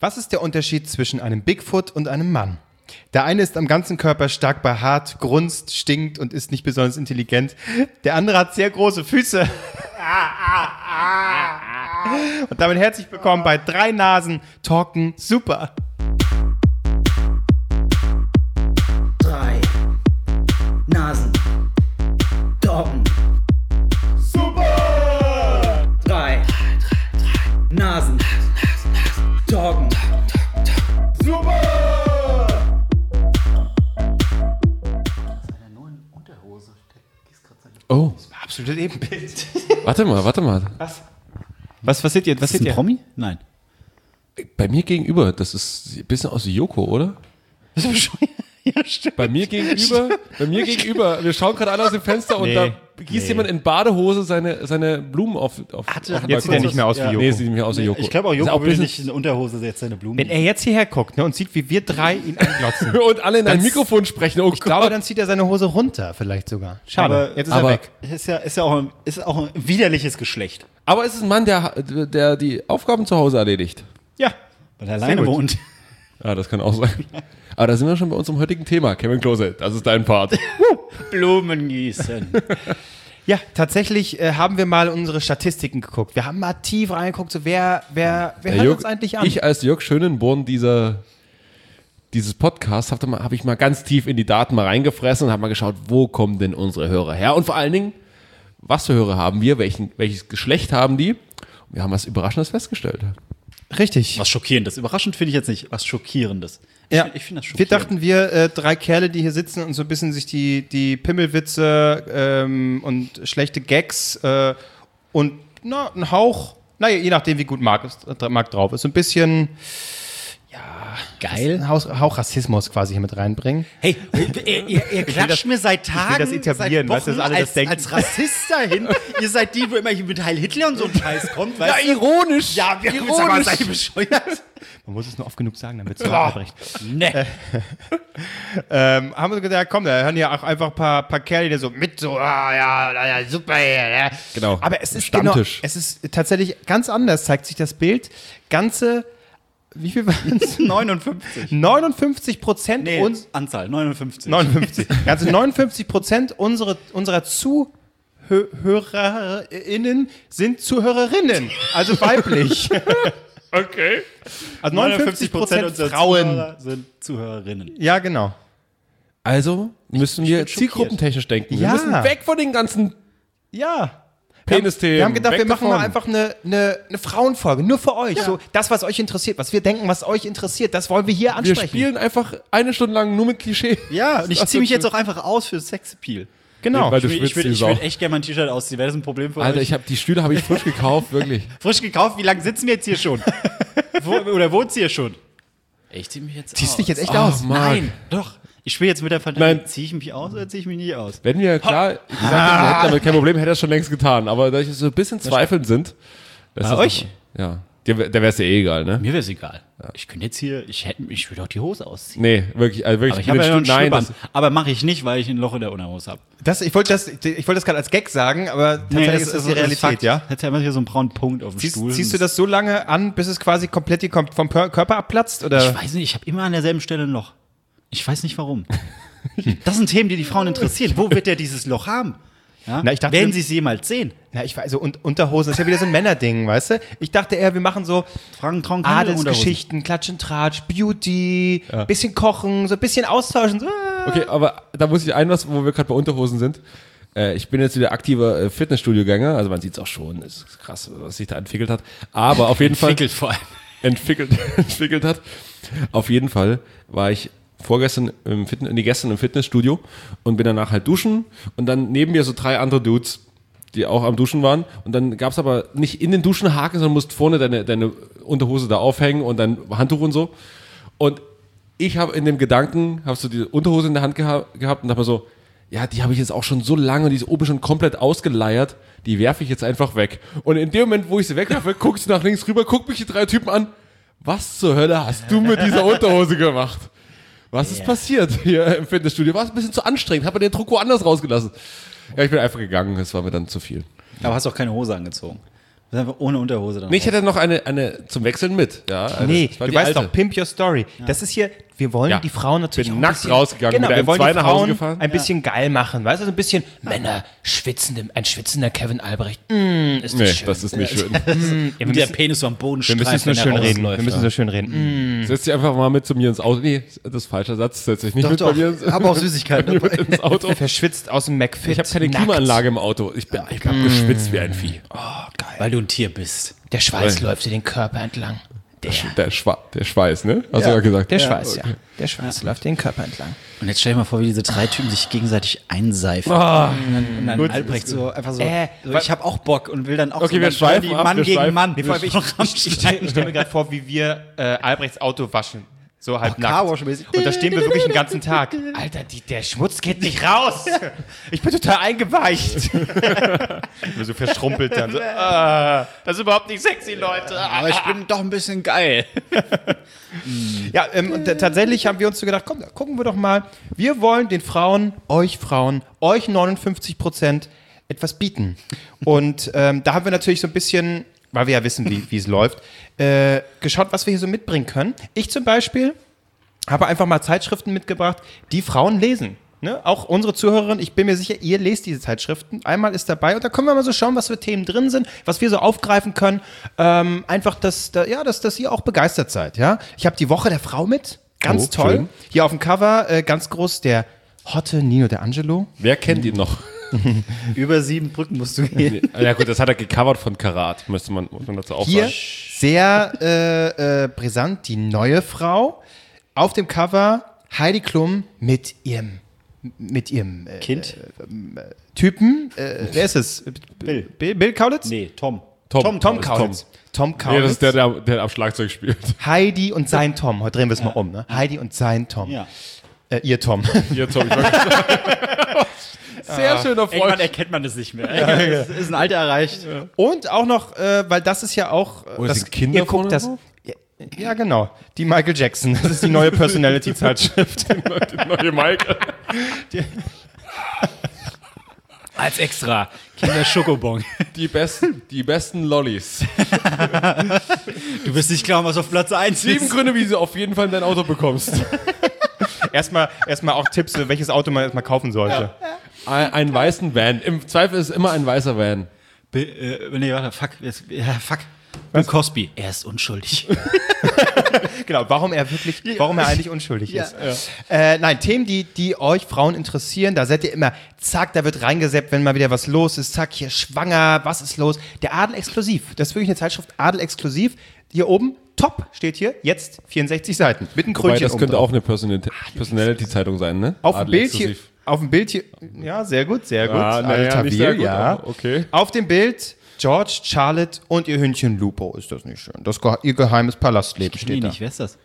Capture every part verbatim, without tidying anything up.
Was ist der Unterschied zwischen einem Bigfoot und einem Mann? Der eine ist am ganzen Körper stark behaart, grunzt, stinkt und ist nicht besonders intelligent. Der andere hat sehr große Füße. Und damit herzlich willkommen bei Drei Nasen Talken Super. Drei Nasen Talken Super. Drei Nasen Talken Super. Oh. Das war absolut Ebenbild. Warte mal, warte mal. Was? Was, was seht ihr? Was Ist das seht ein ihr? Promi? Nein. Bei mir gegenüber, das ist ein bisschen aus Yoko, oder? Das ist bescheuert. Ja, stimmt. Bei mir gegenüber, bei mir gegenüber, wir schauen gerade alle aus dem Fenster und Nee, da gießt nee. jemand in Badehose seine, seine Blumen auf, auf, Hatte- auf den Jetzt sieht er Balkon. nicht mehr aus wie Ja. Joko. Nee, sieht nicht mehr aus wie Yoko. Ich glaube auch, Ist Joko ein würde bisschen- nicht in Unterhose jetzt seine Blumen. Wenn er jetzt hierher guckt, ne, und sieht, wie wir drei ihn anglotzen, Und alle in ein Dann- Mikrofon sprechen. Oh ich glaube, dann zieht er seine Hose runter, vielleicht sogar. Schade, Aber- jetzt ist aber- er weg. ist ja, ist ja auch, ein, ist auch ein widerliches Geschlecht. Aber es ist ein Mann, der, der die Aufgaben zu Hause erledigt. Ja, Weil er alleine gut. wohnt. Ja, das kann auch sein. Aber da sind wir schon bei unserem heutigen Thema. Kevin Klose, das ist dein Part. Blumen gießen. ja, tatsächlich äh, haben wir mal unsere Statistiken geguckt. Wir haben mal tief reingeguckt, so wer, wer, wer Der hört Jörg- uns eigentlich an? Ich als Jörg Schönenborn dieser, dieses Podcasts habe hab ich mal ganz tief in die Daten mal reingefressen und habe mal geschaut, wo kommen denn unsere Hörer her? Und vor allen Dingen, was für Hörer haben wir? Welchen, welches Geschlecht haben die? Und wir haben was Überraschendes festgestellt. Richtig. Was Schockierendes. Überraschend finde ich jetzt nicht. Was Schockierendes. Ich, Ja, find- ich finde das wir schockierend. dachten, wir äh, drei Kerle, die hier sitzen und so ein bisschen sich die, die Pimmelwitze ähm, und schlechte Gags äh, und na, ein Hauch, naja, je nachdem, wie gut Marc, ist, Marc drauf ist, so ein bisschen Geil. ein Hauch, Hauch Rassismus quasi hier mit reinbringen. Hey, ihr, ihr, ihr klatscht das- mir seit will Tagen, das etablieren, seit weißt du, Wochen dass alle das als, denken. als Rassist dahin. Ihr seid die, wo immer hier mit Heil Hitler und so ein Scheiß kommt. Weißt du? ironisch. Ja, wir ironisch. sag mal, seid ihr bescheuert? Man muss es nur oft genug sagen, damit es abbrecht. Ne. Ähm, haben wir gedacht, komm, da hören ja auch einfach ein paar, paar Kerle, die so mit so, ah, ja, ja, ja, super, ja, ja. Genau. Aber es ist Stammtisch. Genau, es ist tatsächlich ganz anders, zeigt sich das Bild. Ganze, wie viel waren es? neunundfünfzig. neunundfünfzig Prozent Nee, uns, Anzahl, neunundfünfzig. neunundfünfzig. Ganze neunundfünfzig Prozent unsere, unserer ZuhörerInnen sind Zuhörerinnen, also weiblich. Okay. Also neunundfünfzig Prozent unserer Frauen. Zuhörer sind Zuhörerinnen. Ja, genau. Also müssen wir bin schockiert. zielgruppentechnisch denken. Wir Ja. müssen weg von den ganzen Ja. Penisthemen. Wir haben gedacht, weg wir machen davon. mal einfach eine, eine, eine Frauenfolge, nur für euch. So, das, was euch interessiert, was wir denken, was euch interessiert, das wollen wir hier Wir ansprechen. spielen einfach eine Stunde lang nur mit Klischee. Ja, und ich Das ziehe mich wird jetzt auch einfach aus für Sexappeal. Genau. Weil du Ich, schwitzt würde wie ich Sau. würd echt gerne mein T-Shirt ausziehen. Wäre das ein Problem für Alter, euch? ich habe die Stühle habe ich frisch gekauft, wirklich. Frisch gekauft, wie lange sitzen wir jetzt hier schon? Wo, oder wohnt ihr schon? Ich ziehe mich jetzt Ziehst aus. dich jetzt echt Oh, aus? Mann. Nein, doch. Ich spiele jetzt mit der Fantasie. Nein. Ziehe ich mich aus oder ziehe ich mich nicht aus? Wenn wir, klar, ich gesagt, wir hätten damit kein Problem, hätte er es schon längst getan. Aber da ich so ein bisschen zweifelnd sind. das Bei ist euch? auch- Ja. Dir, wär- der wäre es dir eh egal, ne? Mir wäre es egal. Ich könnte jetzt hier, ich hätte, ich würde auch die Hose ausziehen. Nee, wirklich. Also wirklich Aber ich mit habe ja den noch einen Stühlen- Nein, Schlüppern. das, Aber mache ich nicht, weil ich ein Loch in der Unterhose habe. Das, ich wollte das, ich wollte das gerade als Gag sagen, aber tatsächlich ist das die Realität, ja? Hat ja immer hier so einen braunen Punkt auf dem Ziehst, Stuhl. ziehst du das so lange an, bis es quasi komplett die, kom- vom Pör- Körper abplatzt? Oder? Ich weiß nicht, ich habe immer an derselben Stelle ein Loch. Ich weiß nicht warum. Das sind Themen, die die Frauen interessieren. Wo wird der dieses Loch haben? Ja? Na, ich dachte- Werden sie es jemals sehen? Na, ich weiß, so und, Unterhosen ist ja wieder so ein Männerding, weißt du? Ich dachte eher, wir machen so Fragen, trauen keine Unterhosen. Adelsgeschichten, Klatsch und Tratsch, Beauty, bisschen kochen, so ein bisschen austauschen. So. okay, aber da muss ich ein, was, wo wir gerade bei Unterhosen sind. Äh, ich bin jetzt wieder aktiver äh, Fitnessstudio-Gänger, also man sieht es auch schon, ist krass, was sich da entwickelt hat. Aber auf jeden Fall. Entwickelt vor allem. entwickelt, entwickelt hat. Auf jeden Fall war ich vorgestern im Fitness, nee, gestern im Fitnessstudio und bin danach halt duschen und dann neben mir so drei andere Dudes, die auch am Duschen waren und dann gab es aber nicht in den Duschenhaken, sondern musst vorne deine, deine Unterhose da aufhängen und dein Handtuch und so und ich habe in dem Gedanken, habe so die Unterhose in der Hand geha- gehabt und dachte mir so, ja, die habe ich jetzt auch schon so lange und die ist oben schon komplett ausgeleiert, die werfe ich jetzt einfach weg. Und in dem Moment, wo ich sie wegwerfe, guckst du nach links rüber, guck mich die drei Typen an, was zur Hölle hast du mit dieser Unterhose gemacht? Was ist passiert hier im Fitnessstudio? War es ein bisschen zu anstrengend? Hat man den Druck woanders rausgelassen? Ja, ich bin einfach gegangen, es war mir dann zu viel. Aber hast auch keine Hose angezogen. Das ist einfach ohne Unterhose dann. Nee, ich hätte noch eine, eine zum Wechseln mit. Ja, also Nee, das war du die weißt alte. doch, Pimp Your Story. Das ist hier, wir wollen Ja. die Frauen natürlich Bin auch ein nackt bisschen, rausgegangen, genau, mit wir M wollen zwei die nach Hause Frauen gefahren. ein bisschen geil machen, weißt du, so ein bisschen Männer schwitzende, ein schwitzender Kevin Albrecht. Mm, ist das Nee, schön. das ist nicht schön. Ja, wir, Mit der müssen, Penis so am Boden wir müssen es nur streift, wenn schön er reden. rausläuft, Wir müssen ja. so schön reden. Mm. Setz dich einfach mal mit zu mir ins Auto. Nee, das ist falscher Satz. Setz dich nicht Doch, mit doch. bei mir ins, Aber auch Süßigkeiten mit ins Auto. Verschwitzt aus dem McFit. Ich habe keine nackt. Klimaanlage im Auto. Ich, bin, ich hab geschwitzt wie ein Vieh. Oh, geil. Weil du ein Tier bist. Der Schweiß Weil- läuft dir den Körper entlang. Der, Der, Schwa der Schweiß, ne? Hast du ja gesagt. der Schweiß, ja. Der Schweiß läuft den Körper entlang. Und jetzt stell dir mal vor, wie diese drei Typen sich gegenseitig einseifen. Oh, und dann, und dann gut. Albrecht so einfach so, Äh, so ich habe auch Bock und will dann auch Okay, so wir dann schweifen die ab, Mann wir gegen schweifen. Mann. Nee, vor allem, ich, ich, ich, stelle stell mir gerade vor, wie wir äh, Albrechts Auto waschen. So halb Oh, nackt. Carwash-mäßig. Und da stehen wir wirklich den ganzen Tag. Alter, die, der Schmutz geht nicht raus. Ich bin total eingeweicht. Nur so verschrumpelt dann. So, ah, das ist überhaupt nicht sexy, Leute. Aber ich bin doch ein bisschen geil. Ja, ähm, und, äh, tatsächlich haben wir uns so gedacht, komm, da gucken wir doch mal. Wir wollen den Frauen, euch Frauen, euch neunundfünfzig Prozent etwas bieten. Und ähm, da haben wir natürlich so ein bisschen, weil wir ja wissen, wie wie es läuft, äh, geschaut, was wir hier so mitbringen können. Ich zum Beispiel habe einfach mal Zeitschriften mitgebracht, die Frauen lesen. Ne? Auch unsere Zuhörerin, ich bin mir sicher, ihr lest diese Zeitschriften. Einmal ist dabei und da können wir mal so schauen, was für Themen drin sind, was wir so aufgreifen können. Ähm, einfach, dass, da, ja, dass, dass ihr auch begeistert seid. Ja? Ich habe die Woche der Frau mit. Ganz Oh, toll. schön. Hier auf dem Cover äh, ganz groß der hotte Nino D'Angelo. Wer kennt ihn noch? Über sieben Brücken musst du gehen. Ja gut, das hat er gecovert von Karat, müsste man, muss man dazu auch Hier sagen. sehr äh, äh, brisant die neue Frau. Auf dem Cover Heidi Klum mit ihrem mit ihrem äh, Kind? Typen. Äh, wer ist es? Bill. Bill, Bill Kaulitz? Nee, Tom. Tom, Tom, Tom das ist Kaulitz. Tom Nee, Kaulitz. das ist der, der, der am Schlagzeug spielt. Heidi und sein Tom. Heute drehen wir es mal um. Ne? Heidi und sein Tom. Ja. Äh, ihr Tom. Hier, Tom. Ich war Sehr schöner Irgendwann Freund. erkennt man das nicht mehr. Es ist ein Alter erreicht. Und auch noch, äh, weil das ist ja auch. Äh, Oh, das, sind Kinder ihr guckt vorne das. drauf? Ja, ja, genau. Die Michael Jackson. Das ist die neue Personality-Zeitschrift. Die neue Mike. Als extra. Kinder Schokobon. Die besten, die besten Lollis. Du wirst nicht glauben, was auf Platz eins Sieben ist. Gründe, wie du auf jeden Fall in dein Auto bekommst. erstmal, erstmal auch Tipps, welches Auto man erstmal kaufen sollte. Ein, einen weißen Van. Im Zweifel ist immer ein weißer Van. Be äh, nee, warte, fuck. Jetzt, ja, fuck. Bill Cosby. Er ist unschuldig. Genau, warum er wirklich, warum er eigentlich unschuldig ist. Äh, nein, Themen, die, die euch Frauen interessieren, da seid ihr immer, zack, da wird reingeseppt, wenn mal wieder was los ist, zack, hier schwanger, was ist los? Der Adel Exklusiv, das ist wirklich eine Zeitschrift, Adel Exklusiv, hier oben, top, steht hier, jetzt vierundsechzig Seiten, mit einem Wobei, Krönchen das oben könnte drauf. auch eine Personality- Personality-Zeitung sein, ne? Auf dem Adel Bild hier, exklusiv. auf dem Bild hier, ja, sehr gut, sehr gut, Ah, naja, Alter nicht sehr Wil, gut, ja. aber okay. Auf dem Bild George, Charlotte und ihr Hündchen Lupo, ist das nicht schön? Das ge ihr geheimes Palastleben Nee, steht da. nicht. Wer ist das?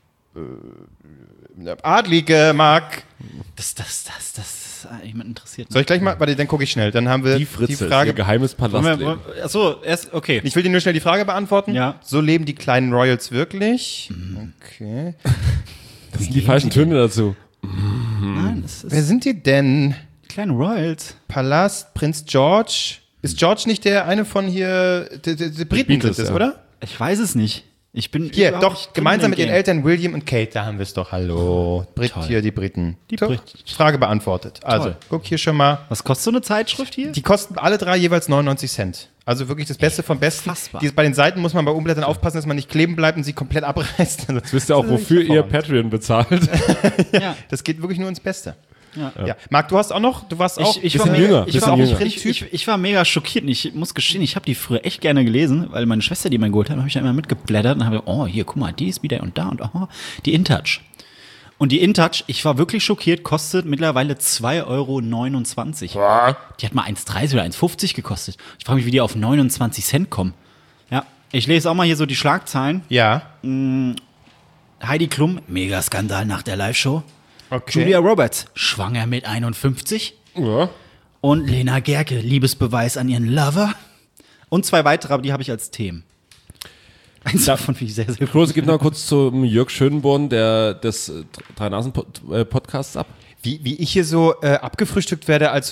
Adlige, Marc. Das, das, das, das, ah, jemand interessiert. Soll ich gleich mal, warte, dann gucke ich schnell. Dann haben wir Die Fritze, die Frage. ihr geheimes Palastleben. Achso, erst, okay. Ich will dir nur schnell die Frage beantworten. Ja. So leben die kleinen Royals wirklich? Okay. Das sind die falschen Töne dazu. Nein, das ist Wer sind die denn? kleine Royals. Palast, Prinz George. Ist George nicht der eine von hier, die, die, die Briten Beatles, sind das, ja. oder? Ich weiß es nicht. Ich bin Hier, überhaupt doch, nicht drin gemeinsam im mit ihren Game. Eltern William und Kate, da haben wir es doch. Hallo. Brit, Toll. hier die Briten. Die so, Brit- Frage beantwortet. Also, Toll. guck hier schon mal. Was kostet so eine Zeitschrift hier? Die kosten alle drei jeweils neunundneunzig Cent. Also wirklich das Beste vom Besten. Unfassbar. Die, bei den Seiten muss man bei Umblättern aufpassen, dass man nicht kleben bleibt und sie komplett abreißt. Also, Wisst ihr auch, wofür ihr Patreon bezahlt? ja. das geht wirklich nur ins Beste. Ja. Ja. Marc, du hast auch noch, du warst auch Ich, ich, Bisschen war mega, jünger, ich, bisschen war auch jünger. ich, ich, ich war mega schockiert. Und ich muss gestehen, ich habe die früher echt gerne gelesen, weil meine Schwester die mir geholt hat, habe ich da immer mitgeblättert und habe, oh, hier, guck mal, die ist wieder und da und oh, die InTouch. Und die InTouch, ich war wirklich schockiert, kostet mittlerweile zwei Euro neunundzwanzig. Die hat mal eins dreißig oder eins fünfzig gekostet. Ich frage mich, wie die auf neunundzwanzig Cent kommen. Ja, ich lese auch mal hier so die Schlagzeilen. Ja. Heidi Klum, Megaskandal nach der Live-Show. Okay. Julia Roberts, schwanger mit einundfünfzig. Ja. Und Lena Gerke, Liebesbeweis an ihren Lover. Und zwei weitere, aber die habe ich als Themen. Eins davon finde ich sehr, sehr Klose, gib noch kurz zum Jörg Schönborn, der des Drei-Nasen-Podcasts ab. Wie, wie ich hier so äh, abgefrühstückt werde als so der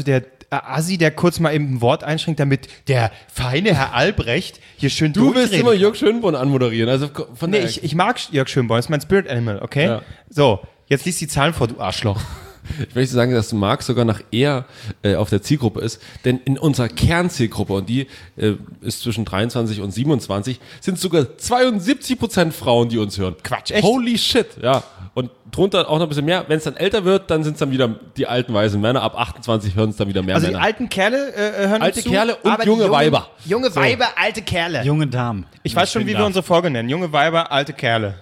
äh, Assi, der kurz mal eben ein Wort einschränkt, damit der feine Herr Albrecht hier schön Du willst durchreden immer kann. Jörg Schönborn anmoderieren. Also von Nee, der ich, ich mag Jörg Schönborn, das ist mein Spirit Animal, okay? Ja. So, jetzt liest die Zahlen vor, du Arschloch. Ich möchte sagen, dass Marc sogar noch eher äh, auf der Zielgruppe ist, denn in unserer Kernzielgruppe, und die äh, ist zwischen dreiundzwanzig und siebenundzwanzig, sind sogar zweiundsiebzig Prozent Frauen, die uns hören. Quatsch, echt? Holy shit, ja. Und drunter auch noch ein bisschen mehr. Wenn es dann älter wird, dann sind es dann wieder die alten weisen Männer. Ab achtundzwanzig hören es dann wieder mehr Also Männer. die alten Kerle äh, hören Alte uns zu, Kerle und aber die junge jungen- Weiber. Junge Weiber, alte Kerle. Junge Damen. Ich weiß schon, wie wir unsere Folge nennen. Junge Weiber, alte Kerle.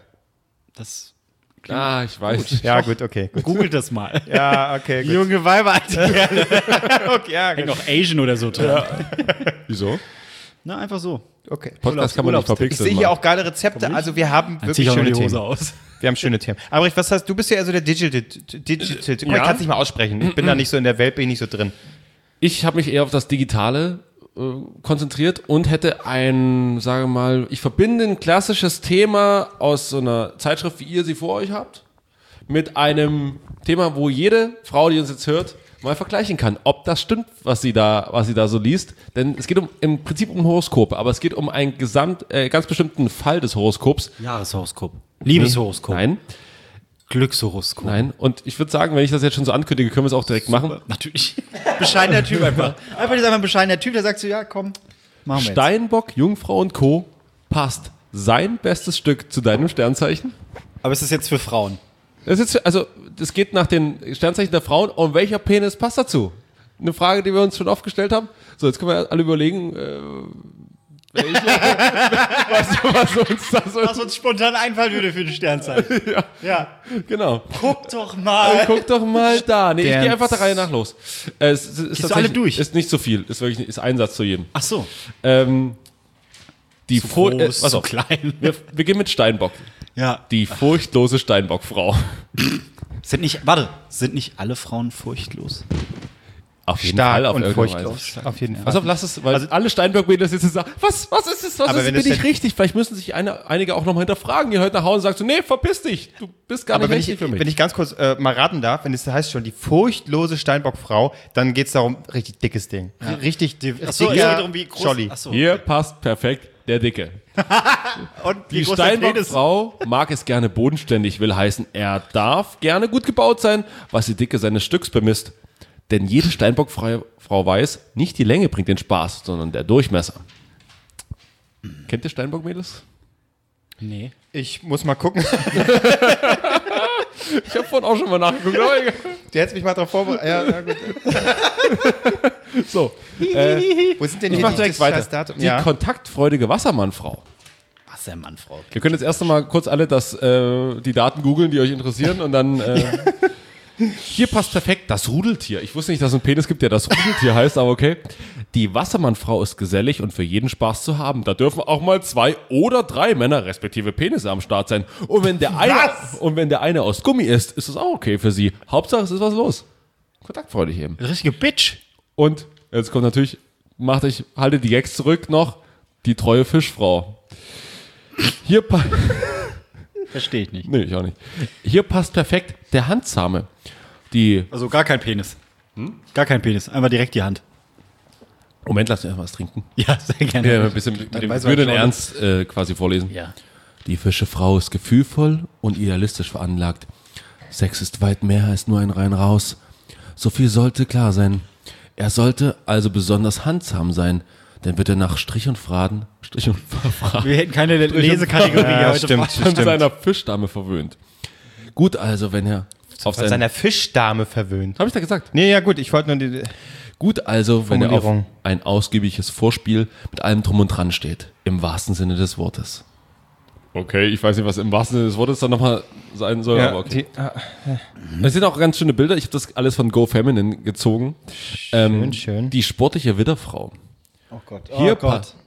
Das. ah, ich weiß. Ja, gut, okay. Gut. Googelt das mal. Ja, okay, gut. Junge Weiber, alte Kerle. Okay, ja, Hängt gut. auch Asian oder so dran. Wieso? Na, einfach so. Okay. Podcast kann man nicht Ich verpixeln. sehe hier Mann. auch geile Rezepte, also wir haben Dann zieh wirklich ich auch noch schöne die Hose Themen. aus. Wir haben schöne Themen. Albrecht, was hast du? Bist ja eher so der Digital. Digital. Guck mal, Ja. ich kann es nicht mal aussprechen. Ich bin da nicht so in der Welt, bin ich nicht so drin. Ich habe mich eher auf das Digitale äh, konzentriert und hätte ein, sage mal, ich verbinde ein klassisches Thema aus so einer Zeitschrift, wie ihr sie vor euch habt, mit einem Thema, wo jede Frau, die uns jetzt hört, mal vergleichen kann, ob das stimmt, was sie da, was sie da so liest. Denn es geht um, im Prinzip um Horoskope, aber es geht um einen gesamt, äh, ganz bestimmten Fall des Horoskops. Jahreshoroskop. Liebeshoroskop. Nein, Glückshoroskop. nein. Und ich würde sagen, wenn ich das jetzt schon so ankündige, können wir es auch direkt machen. Natürlich. Bescheidener Typ einfach. Einfach dieser ein bescheidener Typ, der sagt so, ja, komm, machen wir jetzt. Steinbock, Jungfrau und Co. passt sein bestes Stück zu deinem Sternzeichen? Aber es ist jetzt für Frauen. Das ist, also, das geht nach den Sternzeichen der Frauen. Und welcher Penis passt dazu? Eine Frage, die wir uns schon oft gestellt haben. So, jetzt können wir alle überlegen, äh, welche, was, was uns da so. Was uns spontan einfallen würde für ein Sternzeichen. Ja, Ja. genau. Guck doch mal. Guck doch mal da. Nee, ich Der- gehe einfach der Reihe nach los. Äh, Es, es ist Gehst du alle tatsächlich- durch? Ist nicht so viel. Ist wirklich ist ein Satz zu jedem. Ach so. Ähm, die Fur- äh, Groß, pass zu auf. klein. Wir, wir gehen mit Steinbock. Ja. Die furchtlose Steinbockfrau. Sind nicht, warte, sind nicht alle Frauen furchtlos? Auf jeden Stark Fall, auf und irgendeine furchtlos. Weise. Auf jeden Fall. Pass auf, lass es, weil alle Steinbock-Mädels jetzt sagen, was, was ist es, was Aber ist, wenn bin es ich denn- richtig? Vielleicht müssen sich eine, einige auch nochmal hinterfragen, die heute nach Hause und sagen so, nee, verpiss dich, du bist gar Aber nicht wenn richtig ich, für mich. wenn ich ganz kurz äh, mal raten darf, wenn es heißt schon die furchtlose Steinbockfrau, dann geht es darum, richtig dickes Ding. Richtig, die, Achso, dicker es geht darum, wie groß. Scholli. Achso. Hier passt perfekt der Dicke. Und Die Steinbockfrau mag es gerne bodenständig, will heißen, er darf gerne gut gebaut sein, was die Dicke seines Stücks bemisst. Denn jede Steinbockfrau Frau weiß, nicht die Länge bringt den Spaß, sondern der Durchmesser. Kennt ihr Steinbock-Mädels? Nee. Ich muss mal gucken. Ich habe vorhin auch schon mal nachgeguckt. aber egal. Du hättest mich mal drauf vorbereitet. Ja, ja, gut. So, Wo sind denn ich hier mach die- direkt das weiter. scheiß Datum? Die Ja. kontaktfreudige Wassermannfrau. Was der Mann, Frau. Wir können jetzt erst einmal kurz alle das, äh, die Daten googeln, die euch interessieren und dann äh, hier passt perfekt das Rudeltier. Ich wusste nicht, dass es einen Penis gibt, der das Rudeltier heißt, aber okay. Die Wassermannfrau ist gesellig und für jeden Spaß zu haben. Da dürfen auch mal zwei oder drei Männer respektive Penisse am Start sein. Und wenn der eine, und wenn der eine aus Gummi ist, ist das auch okay für sie. Hauptsache es ist was los. Kontaktfreudig eben. Eine richtige Bitch. Und jetzt kommt natürlich, macht ich, halte die Gags zurück noch, die treue Fischfrau. Hier pa- Verstehe ich nicht. Nee, ich auch nicht. Hier passt perfekt der Handsame. Die. Also gar kein Penis. Gar kein Penis. Einfach direkt die Hand. Moment, lass mich erst was trinken. Ja, sehr gerne. Ja, ein bisschen mit dem weiß man würden schon. Ernst äh, quasi vorlesen. Ja. Die Fischefrau ist gefühlvoll und idealistisch veranlagt. Sex ist weit mehr als nur ein rein raus. So viel sollte klar sein. Er sollte also besonders handsam sein, denn wird er nach Strich und Faden, Strich und Faden Wir hätten keine Lesekategorie Ja, heute. stimmt. von seiner Fischdame verwöhnt. Gut also, wenn er auf Von sein, seiner Fischdame verwöhnt. Habe ich da gesagt? Nee, ja gut, ich wollte nur die... Gut also, wenn er auf Formulierung. ein ausgiebiges Vorspiel mit allem drum und dran steht. Im wahrsten Sinne des Wortes. Okay, ich weiß nicht, was im wahrsten Sinne des Wortes dann nochmal sein soll, Ja, aber okay. die, ah, Es sind auch ganz schöne Bilder. Ich habe das alles von Go Feminine gezogen. schön, schön. Die sportliche Widderfrau. Oh Gott. Hier, oh pa Gott.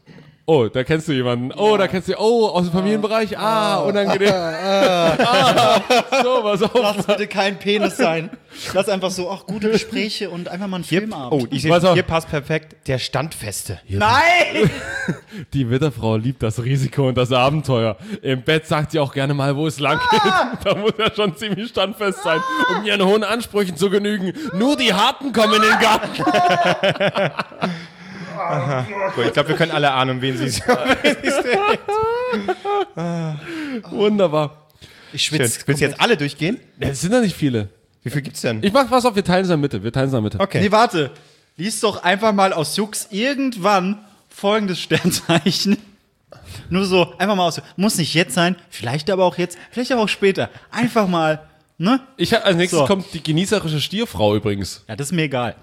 Oh, da kennst du jemanden. Oh, da kennst du, oh, aus dem Familienbereich. Ah, unangenehm. Ah, so, was auf. Lass bitte kein Penis sein. Lass einfach so, ach, gute Gespräche und einfach mal einen Filmabend. Oh, ich Pass sehe, auf. hier passt perfekt. Der Standfeste. Nein! Die Witterfrau liebt das Risiko und das Abenteuer. Im Bett sagt sie auch gerne mal, wo es lang geht. Da muss er schon ziemlich standfest sein, um ihren hohen Ansprüchen zu genügen. Nur die Harten kommen in den Garten. Gut, ich glaube, wir können alle ahnen, um wen sie sich Wunderbar. Ich Schön. schwitze. Willst du jetzt alle durchgehen? Es sind ja nicht viele. Wie viel gibt's denn? Ich mach was auf, wir teilen es in der Mitte. Wir teilen es in der Mitte. Okay. Nee, warte. Lies doch einfach mal aus Jux irgendwann folgendes Sternzeichen. Nur so, einfach mal aus. Muss nicht jetzt sein, vielleicht aber auch jetzt, vielleicht aber auch später. Einfach mal, ne? Ich hab, als nächstes So. kommt die genießerische Stierfrau übrigens. Ja, das ist mir egal.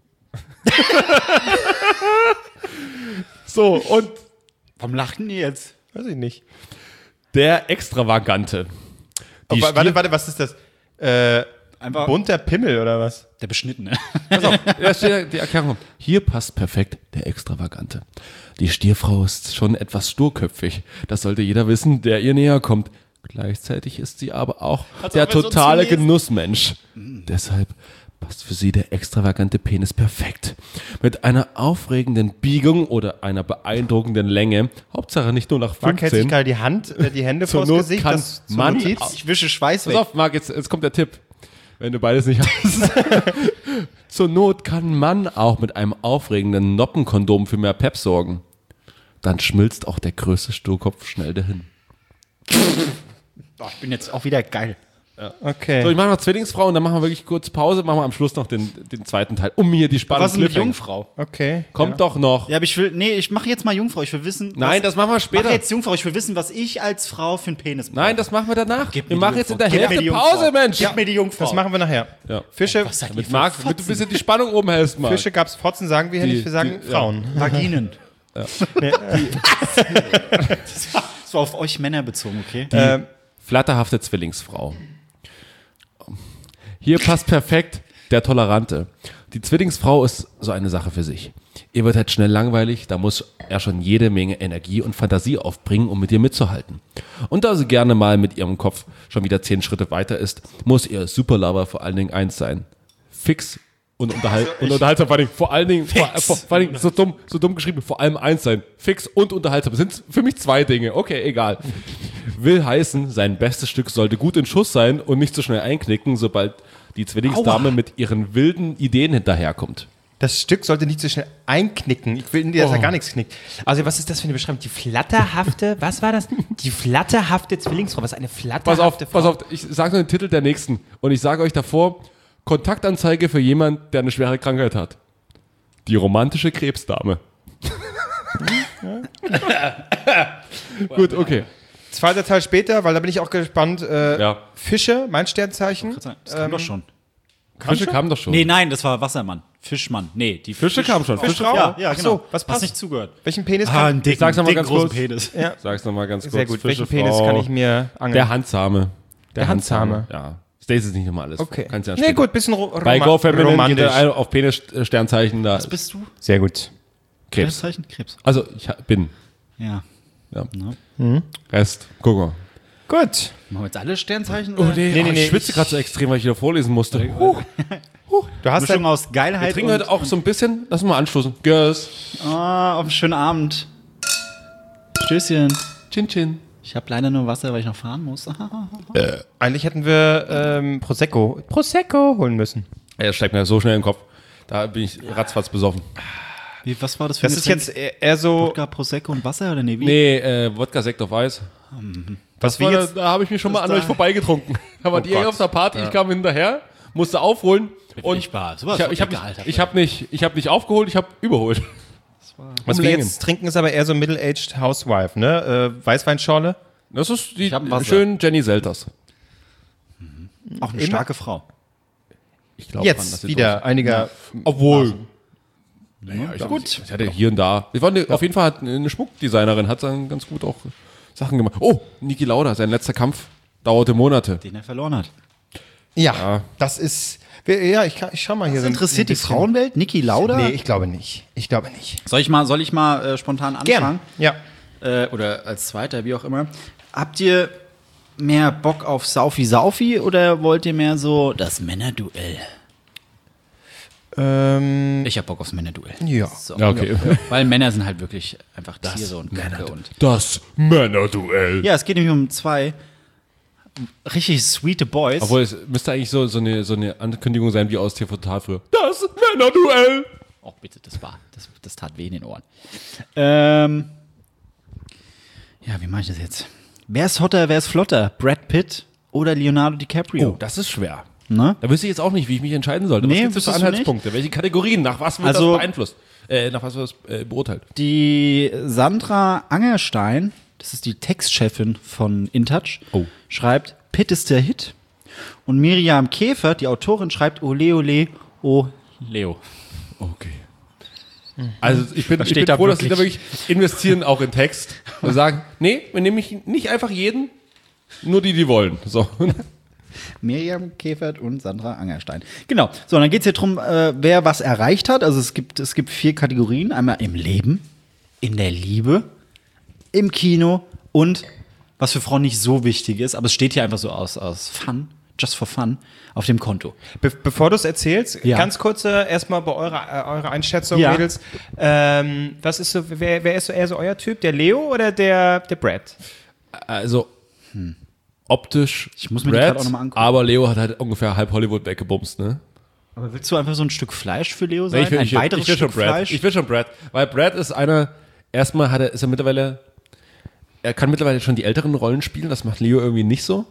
So, und Warum lachten die jetzt? Weiß ich nicht. der Extravagante. Oh, Die wa- warte, Stier- warte, was ist das? Äh, Einfach bunter Pimmel oder was? der Beschnittene. Pass auf, da steht die Erklärung. Hier passt perfekt der Extravagante. Die Stierfrau ist schon etwas sturköpfig. Das sollte jeder wissen, der ihr näher kommt. Gleichzeitig ist sie aber auch der auch so totale zu lesen. Genussmensch. Deshalb passt für sie der extravagante Penis perfekt. Mit einer aufregenden Biegung oder einer beeindruckenden Länge, Hauptsache nicht nur nach Marc hält sich fünfzehn. gerade die Hand, äh, die Hände Zur vors Not Gesicht. kann Das zur man- Notiz. Ich wische Schweiß Pass weg. auf, Marc, jetzt, jetzt kommt der Tipp. Wenn du beides nicht hast. Zur Not kann man auch mit einem aufregenden Noppenkondom für mehr Pep sorgen. Dann schmilzt auch der größte Sturkopf schnell dahin. Boah, ich bin jetzt auch wieder geil. Okay. So, ich mache noch Zwillingsfrau und dann machen wir wirklich kurz Pause, machen wir am Schluss noch den, den zweiten Teil, um mir die Spannung Was ist mit Cliffhanger- Jungfrau? Okay. Kommt doch noch. Ja, aber ich will, nee, ich mache jetzt mal Jungfrau. Ich will wissen. Nein, was, das machen wir mach später. jetzt Jungfrau. Ich will wissen, was ich als Frau für einen Penis brauche. Nein, das machen wir danach. Gib mir Wir die machen jetzt in der Jungfrau. Gib mir Hälfte die Jungfrau. Pause, Mensch. Gib mir die Jungfrau. Das machen wir nachher. Ja. Fische, Was seid ihr Mit für Marc, damit du ein Fotzen? bisschen die Spannung oben hältst, Marc. Fische gab's Fotzen, sagen wir hier Die- nicht. Wir sagen die- Frauen. Vaginen. Das war auf euch Männer bezogen, okay? Ähm, Flatterhafte Zwillingsfrau. Hier passt perfekt der Tolerante. Die Zwillingsfrau ist so eine Sache für sich. Ihr wird halt schnell langweilig, da muss er schon jede Menge Energie und Fantasie aufbringen, um mit ihr mitzuhalten. Und da sie gerne mal mit ihrem Kopf schon wieder zehn Schritte weiter ist, muss ihr Superlover vor allen Dingen eins sein. Fix und, unterhalt, und unterhaltsam, vor allen Dingen, vor allen Dingen, vor, vor, vor allen Dingen so, dumm, so dumm geschrieben, vor allem eins sein. Fix und unterhaltsam. Das sind für mich zwei Dinge. Okay, egal. Will heißen, sein bestes Stück sollte gut in Schuss sein und nicht so schnell einknicken, sobald die Zwillingsdame Aua. mit ihren wilden Ideen hinterherkommt. Das Stück sollte nicht so schnell einknicken. Ich will, dass Oh. da gar nichts knickt. Also, was ist das für eine Beschreibung? Die flatterhafte, was war das? Die flatterhafte Zwillingsfrau. Was ist eine Pass flatterhafte auf, Frau? pass auf, ich sage nur den Titel der nächsten und ich sage euch davor, Kontaktanzeige für jemand, der eine schwere Krankheit hat. Die romantische Krebsdame. Gut, okay. Zweiter Teil später, weil da bin ich auch gespannt. Äh, Ja. Fische, mein Sternzeichen. Das kam doch schon. Fische kamen doch schon. Nee, nein, das war Wassermann. Fischmann. Nee, die Fische kamen schon. Fische Fischfrau? Ja, ja, Ach genau. so, was Hast passt? nicht zugehört. Welchen Penis Ah, kann einen dicken, Sag's noch mal dicken ganz großen kurz. Penis. ja. Sag's nochmal ganz kurz. Sehr gut. Welchen Fischefrau. Penis kann ich mir angeln? Der Handsame. Der Handsame. Ja. Stacy ist nicht nochmal alles. Okay. Kannst ja Nee, später. gut, bisschen ro Bei roma- Go Feminine geht romantisch. er auf Penis-Sternzeichen da. Was bist du? Sehr gut. Krebs. Krebszeichen? Krebs. Also, ich ha- bin. Ja. Ja. Ja. Rest. Guck mal. Gut. Machen wir jetzt alle Sternzeichen? Oh, oder? nee, nee, oh, nee, ich schwitze ich- gerade so extrem, weil ich wieder vorlesen musste. Huch. Du hast Mischung ein, aus Geilheit Wir trinken und heute auch so ein bisschen. Lass uns mal anstoßen. Girls. ah, auf einen schönen Abend. Stößchen. Chin Chin. Ich habe leider nur Wasser, weil ich noch fahren muss. eigentlich hätten wir ähm, Prosecco. Prosecco holen müssen. Ja, das steckt mir so schnell im Kopf. Da bin ich ratzfatz besoffen. Wie, was war das für Das ein ist Getränk? jetzt eher, eher so. Wodka, Prosecco und Wasser oder nee? Wie? Nee, äh, Wodka Sekt auf Eis. Was War wir da jetzt. da habe ich mich schon mal an da- euch vorbeigetrunken. Da war die Gott. auf der Party, ich kam hinterher, musste aufholen. Und ich Furchtbar. habe Sowas ich hab egal, nicht, ich hab nicht, ich hab nicht aufgeholt, ich habe überholt. Was um wir Längen. jetzt trinken, ist aber eher so Middle-aged Housewife, ne? Äh, Weißweinschorle. Das ist die hab Wasser. schönen Jenny Selters. Auch eine starke Frau. Ich glaube Jetzt wieder einiger. Obwohl. Naja, ich, gut. Ich hatte hier und da. Ich war eine, auf jeden Fall hat eine Schmuckdesignerin, hat dann ganz gut auch Sachen gemacht. Oh, Niki Lauda, sein letzter Kampf dauerte Monate. Den er verloren hat. Ja, Ja. das ist. Ja, ich, kann, ich schau mal hier. Das so ein- interessiert ein die bisschen. Frauenwelt? Niki Lauda? Nee, ich glaube nicht. Ich glaube nicht. Soll ich mal, soll ich mal äh, spontan anfangen? Ja. Äh, oder als Zweiter, wie auch immer. Habt ihr mehr Bock auf Saufi Saufi oder wollt ihr mehr so das Männerduell? Ähm, Ich hab Bock aufs Männerduell. ja. So. Ja, okay. Weil Männer sind halt wirklich einfach Tiere und Kacke und. Das Männerduell. Ja, es geht nämlich um zwei richtig sweete Boys. Obwohl, es müsste eigentlich so, so, eine, so eine Ankündigung sein wie aus T V Total früher. Das Männerduell. Oh, bitte, das war, das, das tat weh in den Ohren. Ähm, ja, wie mache ich das jetzt? Wer ist hotter, wer ist flotter? Brad Pitt oder Leonardo DiCaprio? Oh, das ist schwer. Ne? Da wüsste ich jetzt auch nicht, wie ich mich entscheiden sollte. Nee, Was gibt's für wüsstest du Anhaltspunkte? Welche Kategorien? Nach was wird Also- das beeinflusst? Äh, nach was wird das äh, beurteilt? Die Sandra Angerstein, das ist die Textchefin von InTouch, Oh. schreibt, Pitt ist der Hit. Und Miriam Käfer, die Autorin, schreibt, ole, ole, oh, Leo. Okay. Also ich bin, ich steht bin da froh, dass sie da wirklich? wirklich investieren, auch in Text. Und sagen, nee, wir nehmen nicht- nicht einfach jeden, nur die, die wollen. So. Miriam Käfert und Sandra Angerstein. Genau. So, und dann geht es hier drum, äh, wer was erreicht hat. Also es gibt, es gibt vier Kategorien. Einmal im Leben, in der Liebe, im Kino und was für Frauen nicht so wichtig ist, aber es steht hier einfach so aus, aus Fun, just for fun, auf dem Konto. Be bevor du es erzählst, Ja. ganz kurz äh, erstmal bei eurer, äh, eurer Einschätzung, Ja. Mädels. Ähm, was ist so, wer, wer ist so eher so euer Typ? Der Leo oder der, der Brad? Also optisch Ich muss mir die Brad, grad auch noch mal angucken. aber Leo hat halt ungefähr halb Hollywood weggebumst, ne? Aber willst du einfach so ein Stück Fleisch für Leo sein? Nee, ich will, ein ich will, weiteres ich will schon Stück Brad. Fleisch? Ich will schon Brad. Weil Brad ist einer, erstmal hat er, ist er mittlerweile, er kann mittlerweile schon die älteren Rollen spielen, das macht Leo irgendwie nicht so.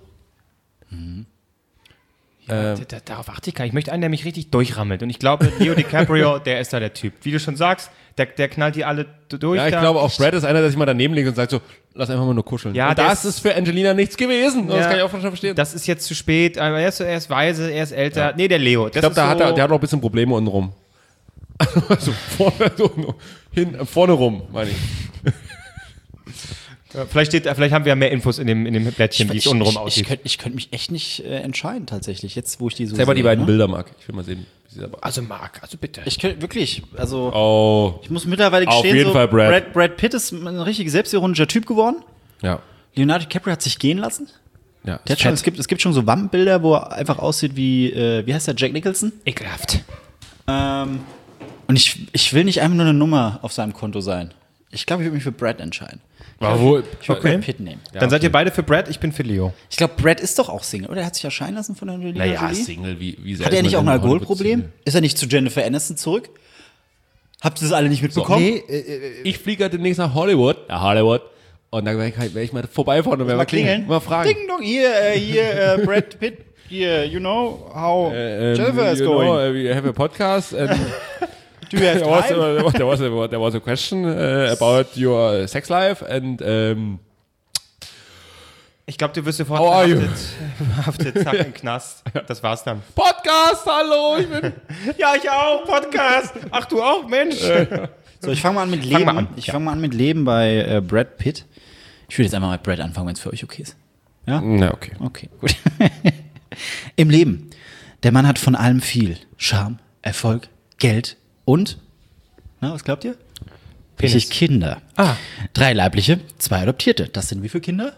Da, da, darauf achte ich gar nicht. Ich möchte einen, der mich richtig durchrammelt. Und ich glaube, Leo DiCaprio, der ist da der Typ. Wie du schon sagst, der, der knallt die alle d- durch. Ja, ich da. glaube auch Brad ist einer, der sich mal daneben legt und sagt so, lass einfach mal nur kuscheln. Ja, und der das ist- ist für Angelina nichts gewesen. Und Das Ja, kann ich auch schon verstehen. Das ist jetzt zu spät. Aber er ist, er ist weise, er ist älter. Nee, der Leo. Das ich glaube, ist da so, hat er, der hat noch ein bisschen Probleme untenrum. Also vorne, so, hin, vorne rum, meine ich. vielleicht, steht, vielleicht haben wir ja mehr Infos in dem, in dem Blättchen, wie es untenrum ich, ich, aussieht. könnte ich könnt mich echt nicht äh, entscheiden, tatsächlich, jetzt, wo ich die so Selber die sehe, beiden ne? Bilder mag. Ich will mal sehen, wie sie dabei. also Marc, also bitte. Ich könnte wirklich, also Oh, ich muss mittlerweile Auf gestehen, jeden so, Fall Brad. Brad. Brad Pitt ist ein richtig selbstironischer Typ geworden. ja. Leonardo DiCaprio hat sich gehen lassen. Ja, Der hat schon, es, gibt, es gibt schon so Wampenbilder, wo er einfach aussieht wie, äh, wie heißt der, Jack Nicholson? Ekelhaft. Ähm, und ich, ich will nicht einfach nur eine Nummer auf seinem Konto sein. Ich glaube, ich würde mich für Brad entscheiden. War wohl. Ich würde Okay. Brad Pitt nehmen. Dann seid ihr beide für Brad, ich bin für Leo. Ich glaube, Brad ist doch auch Single, oder? Er hat sich ja scheiden lassen von der Angelina Naja, Jolie. Single, wie, wie Hat er nicht auch ein Alkoholproblem? Ist er nicht zu Jennifer Aniston zurück? Habt ihr das alle nicht mitbekommen? Nee, äh, Ich fliege halt demnächst nach Hollywood. Ja, Hollywood. Und dann werde ich, werd ich mal vorbeifahren und werde Mal klingeln. Mal fragen. Ding dong, hier, äh, hier, äh, Brad Pitt, hier, you know how Um, Jennifer is you going. know, uh, we have a podcast and Do you have there was, time? a, there, was a, there was a question uh, about your sex life and um, ich glaube, du wirst sofort How are you? verhaftet. Verhaftet, zack, im Knast. Das war's dann. Podcast, hallo, ich bin... Ja, ich auch, Podcast. Ach, du auch, Mensch. So, ich fange mal an mit Fang Leben. mal an, Ich ja. fange mal an mit Leben bei äh, Brad Pitt. Ich würde jetzt einfach mit Brad anfangen, wenn es für euch okay ist. Ja? Na, okay. Okay, gut. Im Leben. Der Mann hat von allem viel. Charme, Erfolg, Geld und, na, was glaubt ihr? Penis. Richtig, Kinder. Ah. Drei leibliche, zwei adoptierte. Das sind wie viele Kinder?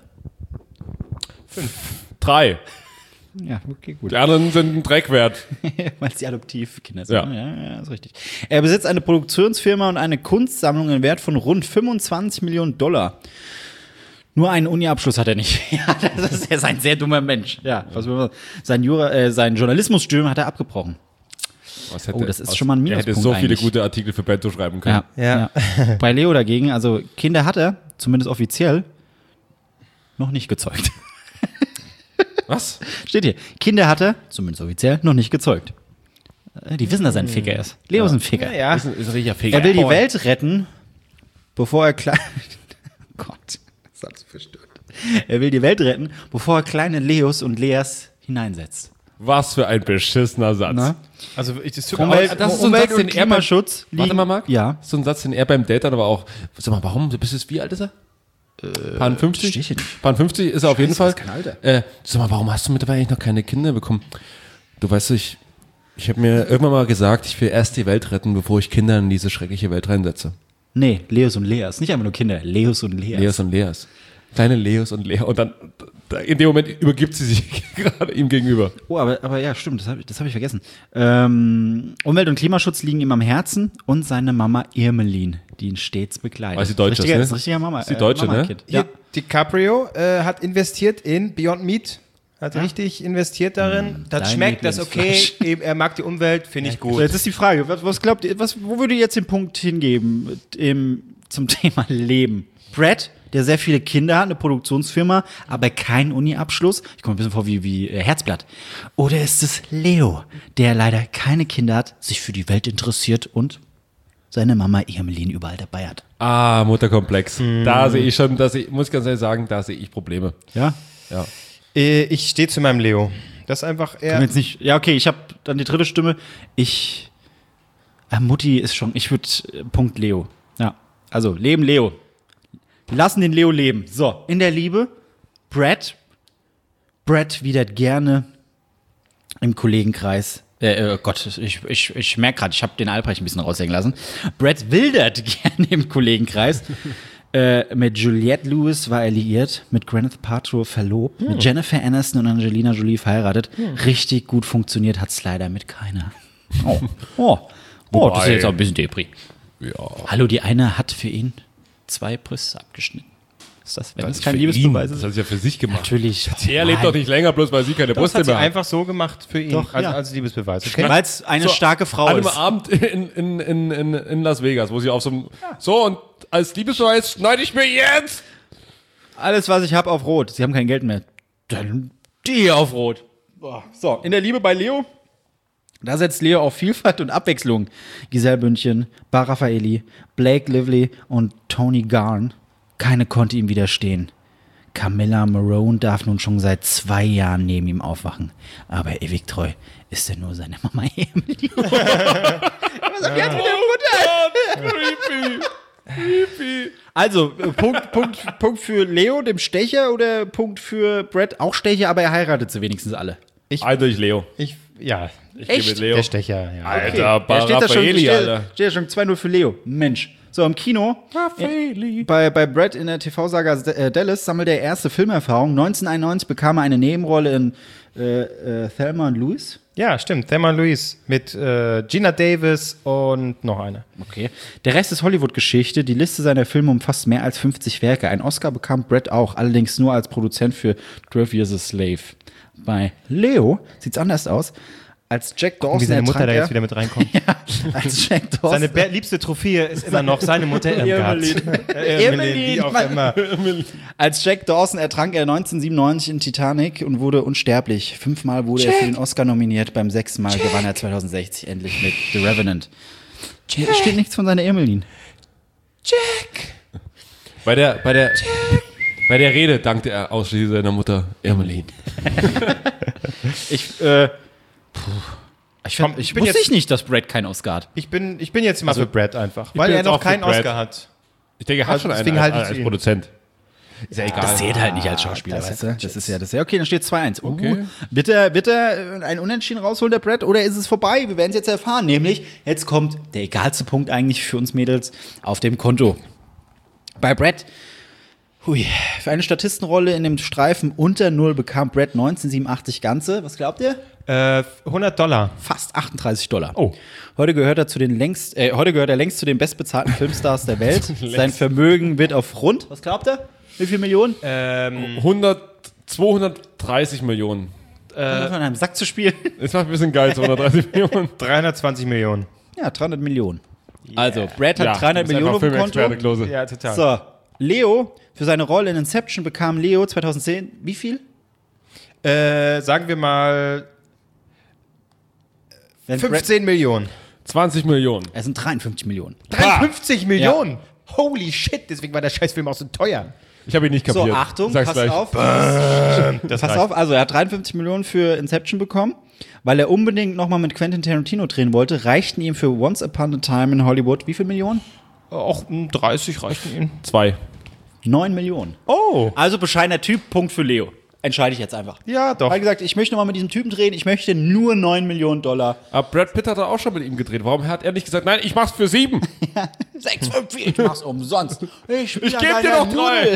Drei. Ja, okay, gut. Die anderen sind ein Dreck wert. Weil es die Adoptivkinder sind. Ja. Ja. Ja, ja, ist richtig. Er besitzt eine Produktionsfirma und eine Kunstsammlung im Wert von rund fünfundzwanzig Millionen Dollar. Nur einen Uni-Abschluss hat er nicht. Ja, das ist, er ist ein sehr dummer Mensch. Ja, was will man, sein, Jura, äh, sein Journalismusstudium hat er abgebrochen. Was hätte, Oh, das ist schon mal ein Er hätte Minuspunkt so viele eigentlich. gute Artikel für Bento schreiben können. Ja, ja. Bei Leo dagegen, also Kinder hat er, zumindest offiziell, noch nicht gezeugt. Was? Steht hier. Kinder hat er, zumindest offiziell, noch nicht gezeugt. Äh, Die wissen, dass er ein Ficker ist. Leo ist ein Ficker. Ja, Ist ein, ist ein richtiger Finger. Er will die Welt retten, bevor er klein. Oh Gott, das hat so verstört. Er will die Welt retten, bevor er kleine Leos und Leas hineinsetzt. Was für ein beschissener Satz. Na? also ich, das tut Umwelt, mir das ist so ein Umwelt Satz, und den er beim- Klimaschutz. Warte liegen- mal, Marc. Ja. So ein Satz, den er beim Date dann aber auch. Sag mal, warum? Du bist jetzt, wie alt ist er? Pan fünfzig? steht hier nicht. Pan fünfzig ist er auf jeden Fall. das ist kein Alter. Äh, sag mal, warum hast du mittlerweile eigentlich noch keine Kinder bekommen? Du weißt, ich, ich habe mir irgendwann mal gesagt, ich will erst die Welt retten, bevor ich Kinder in diese schreckliche Welt reinsetze. Nee, Leos und Leas. Nicht einfach nur Kinder, Leos und Leas. Leos und Leas. Kleine Leos und Lea. Und dann, in dem Moment übergibt sie sich gerade ihm gegenüber. Oh, aber, aber ja, stimmt, das habe ich, das hab ich vergessen. Ähm, Umwelt- und Klimaschutz liegen ihm am Herzen und seine Mama Irmelin, die ihn stets begleitet. Weil sie deutsch ist, richtiger, ne? ist ein richtiger Mama. Ist die Deutsche, ne? Mama-Kind. Ja. Hier, DiCaprio äh, hat investiert in Beyond Meat. Hat richtig investiert darin. Das dein schmeckt, das ist okay. Lieblingsfleisch. Eben, er mag die Umwelt, finde ich So, gut. jetzt ist die Frage, was, was glaubt ihr, was, wo würde ihr jetzt den Punkt hingeben im, zum Thema Leben? Brad, der sehr viele Kinder hat, eine Produktionsfirma, aber keinen Uni-Abschluss. Ich komme mir ein bisschen vor wie, wie äh, Herzblatt. Oder ist es Leo, der leider keine Kinder hat, sich für die Welt interessiert und seine Mama Irmelin überall dabei hat? Ah, Mutterkomplex. Da sehe ich schon, dass ich, muss ich ganz ehrlich sagen, da sehe ich Probleme. Ja? Ja. Äh, ich stehe zu meinem Leo. Das ist einfach Können wir eher. Jetzt nicht, ja, okay, ich habe dann die dritte Stimme. Ich, äh, Mutti ist schon, ich würde äh, Punkt Leo. Ja, also Leben Leo. Lassen den Leo leben. So, in der Liebe, Brad. Brad widert gerne im Kollegenkreis. Äh, oh Gott, ich, ich, ich merke gerade, ich habe den Albrecht ein bisschen raushängen lassen. Brad wildert gerne im Kollegenkreis. äh, mit Juliette Lewis war er liiert, mit Gwyneth Paltrow verlobt, mit Jennifer Aniston und Angelina Jolie verheiratet. Richtig gut funktioniert hat's leider mit keiner. Oh, oh, oh das ist jetzt auch ein bisschen Depri. Ja. Hallo, die eine hat für ihn zwei Brüste abgeschnitten. Ist das, wenn das, ist kein für Liebesbeweis ihn. ist? Das hat sie ja für sich gemacht. Natürlich. Er lebt doch nicht länger, bloß weil sie keine Das Brüste hat sie mehr hat. einfach so gemacht für ihn. Doch, als, ja. als Liebesbeweis. Okay? Weil es eine starke Frau An einem ist. Abend in, in, in, in, in Las Vegas, wo sie auf so einem. So, und als Liebesbeweis schneide ich mir jetzt. Alles, was ich habe, auf Rot. Sie haben kein Geld mehr. Dann die hier auf Rot. So, in der Liebe bei Leo. Da setzt Leo auf Vielfalt und Abwechslung. Giselle Bündchen, Bar Raffaeli, Blake Lively und Tony Garn. Keine konnte ihm widerstehen. Camilla Marone darf nun schon seit zwei Jahren neben ihm aufwachen. Aber ewig treu ist er nur seine Mama Emily. Was hab ich jetzt mit der Mutter? Creepy. Creepy. Also, äh, Punkt, Punkt, Punkt für Leo, dem Stecher, oder Punkt für Brad, auch Stecher, aber er heiratet sie wenigstens alle. Eindeutig Leo. Ich, ja, Ich gehe mit Leo. der Stecher. Ja. Alter, Ja, Bar steht da schon, Raffaeli, steht, Alter. steht da schon zwei null für Leo. Mensch. So, im Kino, Raffaeli. bei, bei Brad in der T V-Saga äh, Dallas sammelt er erste Filmerfahrung. neunzehnhunderteinundneunzig bekam er eine Nebenrolle in äh, äh, Thelma und Louise. Ja, stimmt. Thelma und Louise mit äh, Gina Davis und noch eine. Okay. Der Rest ist Hollywood-Geschichte. Die Liste seiner Filme umfasst mehr als fünfzig Werke. Ein Oscar bekam Brad auch, allerdings nur als Produzent für zwölf Years a Slave. Bei Leo sieht's anders aus. Als Jack Dawson Wie seine Mutter da ertrank jetzt wieder mit reinkommt. er, als Jack Dawson Seine be- liebste Trophäe ist immer noch seine Mutter Irmgard. Äh, Irmelin, wie auch immer. Als Jack Dawson ertrank er neunzehnhundertsiebenundneunzig in Titanic und wurde unsterblich. Fünfmal wurde er für den Oscar nominiert, beim sechsten Mal gewann er zweitausendsechzig endlich mit The Revenant. Jack. Steht nichts von seiner Irmelin. Jack! Bei der, bei der, bei der Rede dankte er ausschließlich seiner Mutter Irmelin. Ich, äh, ich, Komm, ich, ich bin wusste jetzt- ich nicht, dass Brad keinen Oscar hat. Ich bin, ich bin jetzt mal für Brad einfach, weil bin er jetzt noch auch für keinen Brad. Oscar hat. Ich denke, er hat Also schon einen deswegen als, halte ich als zu ihm. Produzent. Ist ja egal. Das zählt halt nicht als Schauspieler, das weißt ist du? Das ist ja das. Ja, okay, dann steht zwei eins. Okay. Uh, wird er, wird er ein Unentschieden rausholen, der Brad, oder ist es vorbei? Wir werden es jetzt erfahren. Nämlich, jetzt kommt der egalste Punkt eigentlich für uns Mädels auf dem Konto. Bei Brad, hui, für eine Statistenrolle in dem Streifen unter Null bekam Brad neunzehnhundertsiebenundachtzig ganze, was glaubt ihr? Äh, hundert Dollar. Fast achtunddreißig Dollar. Oh. Heute gehört er zu den längst, äh, heute gehört er längst zu den bestbezahlten Filmstars der Welt. Sein Vermögen wird auf rund, was glaubt er? Wie viel Millionen? Ähm, hundert, zweihundertdreißig Millionen. Äh, von einem Sack zu spielen. Das macht ein bisschen geil, zweihundertdreißig Millionen. dreihundertzwanzig Millionen. Ja, dreihundert Millionen. Also, Brad hat Ja, dreihundert du bist Millionen auf einfach dem Konto. Filmexperte, Klose. Ja, total. So, Leo, für seine Rolle in Inception bekam Leo zweitausendzehn, wie viel? Äh, sagen wir mal Wenn fünfzehn Millionen. zwanzig Millionen. Brad, es sind dreiundfünfzig Millionen. dreiundfünfzig Millionen? Holy shit, deswegen war der Scheißfilm auch so teuer. Ich habe ihn nicht kapiert. So, Achtung, Sag's passt gleich. auf. Das Pass auf, also er hat dreiundfünfzig Millionen für Inception bekommen, weil er unbedingt nochmal mit Quentin Tarantino drehen wollte, reichten ihm für Once Upon a Time in Hollywood wie viel Millionen? Auch dreißig reichten ihnen. Zwei. neun Millionen. Oh. Also bescheidener Typ, Punkt für Leo. Entscheide ich jetzt einfach. Ja, doch. Er hat gesagt, ich möchte nochmal mit diesem Typen drehen, ich möchte nur neun Millionen Dollar. Aber Brad Pitt hat da auch schon mit ihm gedreht. Warum hat er nicht gesagt, nein, ich mach's für sieben? sechs fünf vier, ich mach's umsonst. Ich, Ich geb dir noch drei.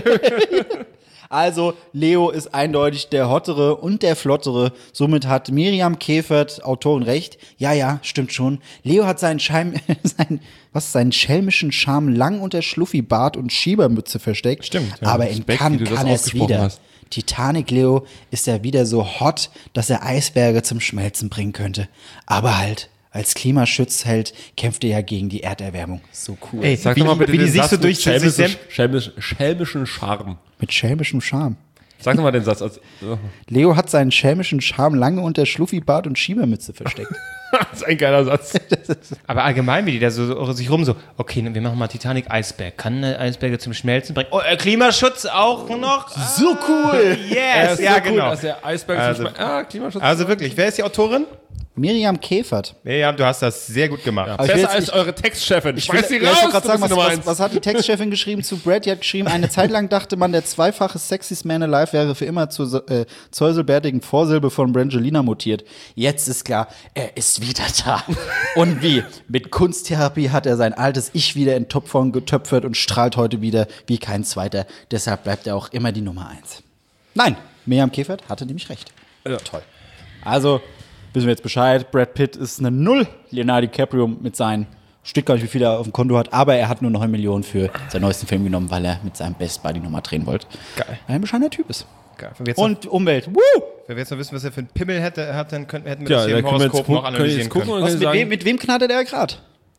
Also, Leo ist eindeutig der Hottere und der Flottere. Somit hat Miriam Käfert, Autorin, recht. Ja, ja, stimmt schon. Leo hat seinen, Scheim, seinen, was, seinen schelmischen Charme lang unter Schluffi-Bart und Schiebermütze versteckt. Stimmt, ja. Aber in Respekt, Cannes wie du das kann er es ausgesprochen wieder. hast. Titanic Leo ist ja wieder so hot, dass er Eisberge zum Schmelzen bringen könnte. Aber halt, als Klimaschutzheld kämpft er ja gegen die Erderwärmung. So cool. Ey, Sag wie, doch mal bitte wie die den sich Satz so mit durch sich schelmischen, selbst. schelmischen, schelmischen Charme. Mit schelmischem Charme. Sag doch mal den Satz. Als, Leo hat seinen schelmischen Charme lange unter Schluffi-Bart und Schiebermütze versteckt. das ist ein geiler Satz. Aber allgemein, wie die da so, so sich rum so, okay, wir machen mal Titanic Eisberg. Kann äh, Eisberge zum Schmelzen bringen? Oh, äh, Klimaschutz auch noch? So cool! Er Yes, ist ja, so cool, genau. dass der Eisberg Also- also, ah, Klimaschutz. Also wirklich, wer ist die Autorin? Miriam Käfert. Ja, du hast das sehr gut gemacht. Aber ich will Besser jetzt- als eure Textchefin. Ich weiß Ja, sie ich raus, wollte gerade du sagen, bist was, die Nummer was, eins. was hat die Textchefin geschrieben zu Brad? Die hat geschrieben, eine Zeit lang dachte man, der zweifache Sexiest Man Alive wäre für immer zur äh, zäuselbärtigen Vorsilbe von Brangelina mutiert. Jetzt ist klar, er ist wieder da. Und wie? Mit Kunsttherapie hat er sein altes Ich wieder in Topform getöpfert und strahlt heute wieder wie kein zweiter. Deshalb bleibt er auch immer die Nummer eins. Nein, Miriam Käfert hatte nämlich recht. Ja. Toll. Also, wissen wir jetzt Bescheid. Brad Pitt ist eine Null. Leonardo DiCaprio mit seinen, steht gar nicht, wie viel er auf dem Konto hat, aber er hat nur neun Millionen für seinen neuesten Film genommen, weil er mit seinem Best Buddy nochmal drehen wollte. Geil. Weil er ein bescheidener Typ ist. Geil. Wenn wir jetzt, noch, Und Umwelt. Woo! wenn wir jetzt noch wissen, was er für einen Pimmel hätte, hat, dann könnten, hätten wir Ja, das hier da im können wir jetzt Horoskop gucken, noch können wir analysieren jetzt gucken können. und Was, können mit, sagen, wem, mit wem knattert er gerade?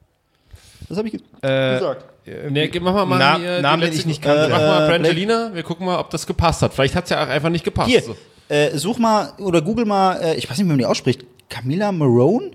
Das habe ich ge Äh, gesagt. Nee, mach mal, mal Na- hier die Namen, den letzte- ich nicht kannte. Äh, mach mal Äh, Brangelina, wir gucken mal, ob das gepasst hat. Vielleicht hat es ja auch einfach nicht gepasst. Hier, So. äh, such mal oder google mal, äh, ich weiß nicht, wie man die ausspricht, Camilla Marone?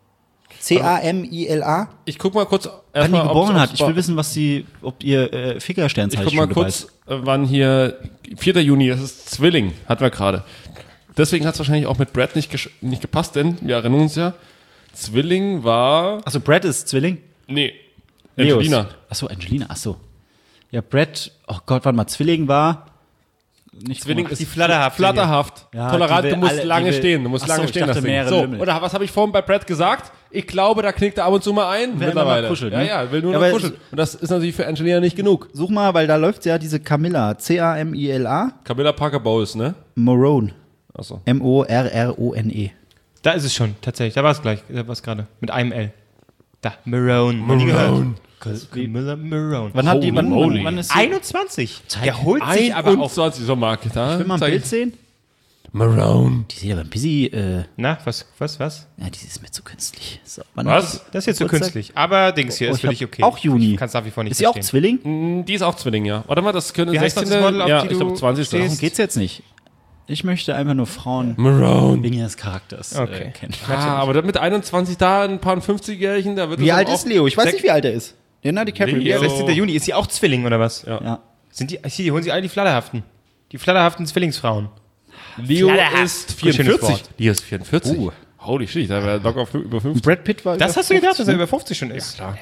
C A M I L A? Ich guck mal kurz Wann die erstmal, geboren ob's- hat. ob's- Ich will wissen, was sie, ob ihr äh, Fickersternzeichen Ich guck mal kurz, äh, wann hier, vierter Juni, das ist Zwilling, hatten wir gerade. Deswegen hat es wahrscheinlich auch mit Brad nicht, gesch- nicht gepasst, denn wir erinnern uns ja, Zwilling war, Achso, Brad ist Zwilling? nee, Leos. Angelina. Achso, Angelina, achso. Ja, Brad, oh Gott, warte mal, Zwilling war. Nicht Zwilling Ach, ist die Flatterhafte flatterhaft, Ja, tolerant, die will du musst alle- die lange will- stehen, du musst Ach so, lange ich stehen. dachte, das Ding. mehrere So, Lümmel. oder was habe ich vorhin bei Brad gesagt? Ich glaube, da knickt er ab und zu mal ein. Will immer mal kuscheln, Ja, ne? ja, will nur Ja, noch aber- kuscheln. Und das ist natürlich für Angelina nicht genug. Such mal, weil da läuft ja diese Camilla, C A M I L A, Camilla Parker Bowles, ne? Morone, Achso. M O R R O N E. Da ist es schon, tatsächlich. Da war es gleich. Da war es gerade. Mit einem L. Da, Marone. Marone. Camilla Marone. Wann hat die, wann, moly. wann, wann ist sie? einundzwanzig. Der holt sich aber auch. einundzwanzig, so Mark. Da Will man ein zeig Bild ich- sehen? Marone. Die sieht aber ein bisschen, äh, Na, was, was, was? ja, die ist mir zu künstlich. So, wann Was? hat die- Das ist jetzt so Geburtstag? künstlich. Aber Dings hier Oh, ist ich für hab dich okay. auch Juni. Ich kann es nach wie vor nicht Ist sie auch verstehen. Zwilling? Mm, Die ist auch Zwilling, ja. Warte mal, das könnte Wie heißt das sechzehnte Model, auf Ja, die ich du glaube zwanzig stehst? Darum geht's jetzt nicht. Ich möchte einfach nur Frauen Marone. wegen ihres Charakters Okay. äh, kennen. Ah, aber mit einundzwanzig da, ein paar fünfzigjährigen, da wird Wie das alt auch- ist Leo? Ich weiß Sech- nicht, wie alt er ist. Leonardo DiCaprio. Leo. sechzehnter Juni. Ist sie auch Zwilling oder was? Ja. Ja. Sind die, hier, die holen sie alle die Flatterhaften. Die flatterhaften Zwillingsfrauen. Leo Flatterhaft. ist Schönes vierundvierzig. Wort. Leo ist vierundvierzig. Uh. Holy shit, da wäre locker auf über fünfzig. Brad Pitt war Das über hast du gedacht, dass er fünfzig, über fünfzig schon ist? Klar.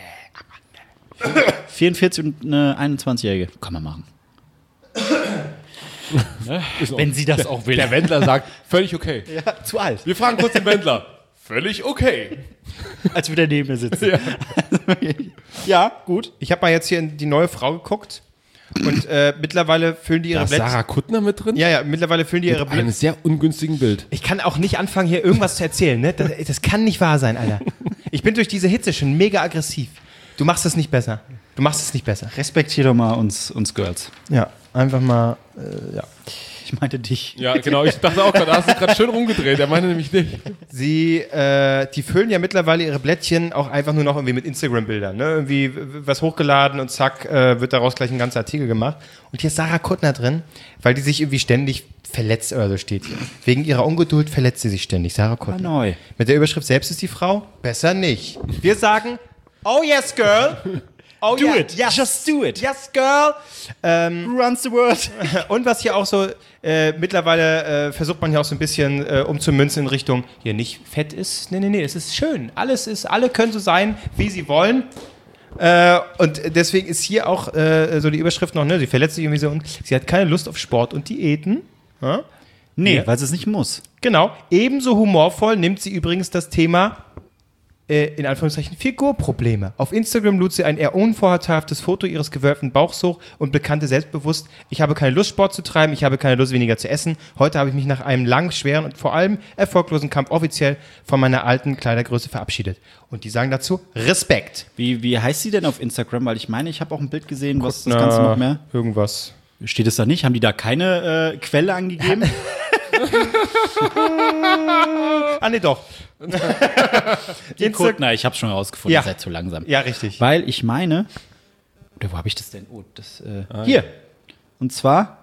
vierundvierzig und eine einundzwanzigjährige. Kann man machen. Wenn sie das auch will. Der Wendler sagt, völlig okay. Ja, zu alt. Wir fragen kurz den Wendler. Völlig okay. Als wir neben mir sitzen. Ja, ja gut. Ich habe mal jetzt hier in die neue Frau geguckt und äh, mittlerweile füllen die ihre Da ist Blätter. Sarah Kuttner mit drin? Ja, ja, mittlerweile füllen die ihre Mit einem Blätter. sehr ungünstigen Bild. Ich kann auch nicht anfangen, hier irgendwas zu erzählen, ne? Das, das kann nicht wahr sein, Alter. Ich bin durch diese Hitze schon mega aggressiv. Du machst es nicht besser. Du machst es nicht besser. Respektier doch mal uns, uns Girls. Ja, einfach mal, äh, ja. Ich meinte dich. Ja, genau. Ich dachte auch gerade, da hast du gerade schön rumgedreht. Er meinte nämlich nicht. Sie, äh, die füllen ja mittlerweile ihre Blättchen auch einfach nur noch irgendwie mit Instagram-Bildern, ne? Irgendwie w- was hochgeladen und zack, äh, wird daraus gleich ein ganzer Artikel gemacht. Und hier ist Sarah Kuttner drin, weil die sich irgendwie ständig verletzt oder so steht hier. Wegen ihrer Ungeduld verletzt sie sich ständig, Sarah Kuttner. Neu. Mit der Überschrift selbst ist die Frau? Besser nicht. Wir sagen, oh yes, girl. Oh Do yeah, it. Yes. Just do it. Yes, girl. Ähm, Runs the world. und was hier auch so, äh, mittlerweile äh, versucht man hier auch so ein bisschen äh, umzumünzen in Richtung, hier nicht fett ist. Nee, nee, nee, es ist schön. Alles ist, alle können so sein, wie sie wollen. Äh, und deswegen ist hier auch äh, so die Überschrift noch, ne, sie verletzt sich irgendwie so und sie hat keine Lust auf Sport und Diäten. Ja? Nee, Ja. weil sie es nicht muss. Genau. Ebenso humorvoll nimmt sie übrigens das Thema, äh, in Anführungszeichen, Figurprobleme. Auf Instagram lud sie ein eher unvorteilhaftes Foto ihres gewölbten Bauchs hoch und bekannte selbstbewusst, ich habe keine Lust, Sport zu treiben, ich habe keine Lust, weniger zu essen. Heute habe ich mich nach einem langen, schweren und vor allem erfolglosen Kampf offiziell von meiner alten Kleidergröße verabschiedet. Und die sagen dazu Respekt. Wie, wie heißt sie denn auf Instagram? Weil ich meine, ich habe auch ein Bild gesehen, was das Na, Ganze noch mehr. Irgendwas. Steht es da nicht? Haben die da keine äh, Quelle angegeben? Ah, nee, doch. Die Insta- Code, na, ich habe schon herausgefunden, Ja. ihr seid zu langsam. Ja, richtig. Weil ich meine, oder wo habe ich das denn? Oh, das, äh, hier. Und zwar,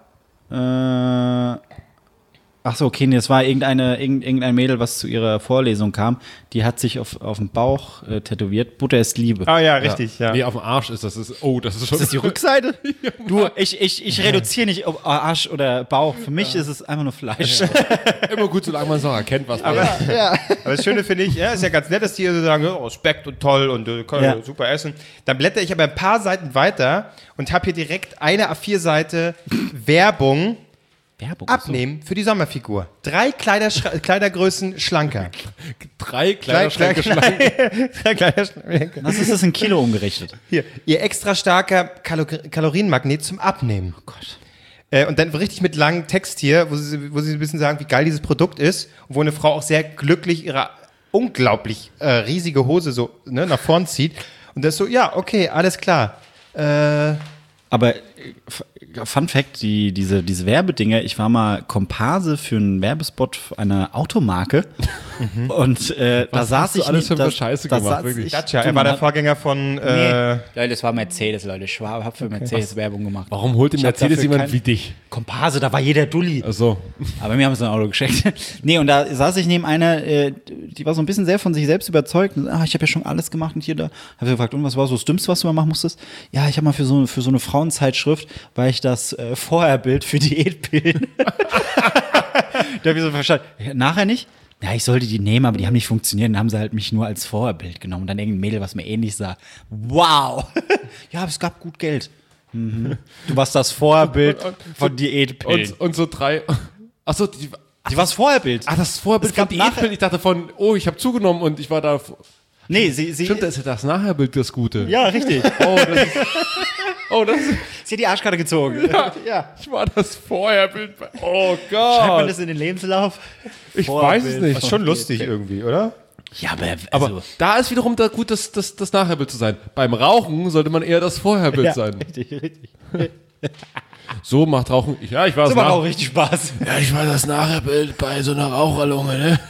äh, ach so, okay, nee, das war irgendeine, irgend- irgendein Mädel, was zu ihrer Vorlesung kam, die hat sich auf, auf dem Bauch äh, tätowiert, Butter ist Liebe. Ah ja, richtig, ja. Nee, auf dem Arsch ist das. Ist, oh, das ist schon. Ist das die Rückseite? Du, ich, ich, ich reduziere nicht auf Arsch oder Bauch. Für mich ist es einfach nur Fleisch. immer gut, solange man es noch erkennt, was man ist. Aber das Schöne finde ich, ja, ist ja ganz nett, dass die so sagen, oh, Respekt und toll und äh, kann Ja. ja. super essen. Dann blätter ich aber ein paar Seiten weiter und habe hier direkt eine A vier Seite Werbung Werbung. abnehmen für die Sommerfigur. Drei Kleiderschra- Kleidergrößen schlanker. Drei Kleiderschränke Drei schlank. Drei Kleiderschränke. Was ist das in Kilo umgerechnet? Hier, ihr extra starker Kalo Kalorienmagnet zum Abnehmen. Oh Gott. Äh, und dann richtig mit langem Text hier, wo sie, wo sie ein bisschen sagen, wie geil dieses Produkt ist. Und wo eine Frau auch sehr glücklich ihre unglaublich äh, riesige Hose so ne, nach vorn zieht. Und das so, ja, okay, alles klar. Äh, Aber äh, F- Fun Fact, die, diese, diese Werbedinger, ich war mal Komparse für einen Werbespot einer Automarke und äh, da Was saß hast du ich alles nicht, für da, Scheiße da gemacht, saß wirklich? ich- Dacia, du, er war der man- Vorgänger von äh, Leute, das war Mercedes, Leute. Schwab hat für Mercedes Werbung gemacht. Warum holt im Ich hab Mercedes dafür jemand kein- wie dich? Komparse, da war jeder Dulli. Achso. Aber mir haben sie ein Auto geschenkt. Nee, und da saß ich neben einer, äh, die war so ein bisschen sehr von sich selbst überzeugt. Und, ah, ich habe ja schon alles gemacht und hier da. Hab ich gefragt, und was war so das Dümmste, was du mal machen musstest? Ja, ich habe mal für so, für so eine Frauenzeitschrift, weil ich das äh, Vorherbild für Diätpillen. Da habe ich so verstanden. Ja, nachher nicht? Ja, ich sollte die nehmen, aber die haben nicht funktioniert. Dann haben sie halt mich nur als Vorherbild genommen. Und dann irgendein Mädel, was mir ähnlich sah. Wow! Ja, aber es gab gut Geld. Mhm. Du warst das Vorherbild von Diätpillen. Und, und so drei. Achso, die. Die war das Vorherbild. Ach, das Vorbild Es gab von nachher- Diätbild. Ich dachte von, oh, ich habe zugenommen und ich war da. Nee, sie, sie, Stimmt, das ist ja das Nachherbild das Gute. ja, richtig. Oh, das ist. Oh, das ist. Sie hat die Arschkarte gezogen. Ja. Ich war das Vorherbild. bei- Oh Schreibt man Gott. das in den Lebenslauf? Ich weiß es nicht. ist schon lustig irgendwie, oder? Ja, aber, Aber also, da ist wiederum da gut, das, das, das Nachherbild zu sein. Beim Rauchen sollte man eher das Vorherbild ja, sein. richtig, richtig. So macht Rauchen. Ja, ich war Das das, macht Nach auch richtig Spaß. ja, ich war das Nachherbild bei so einer Raucherlunge, ne?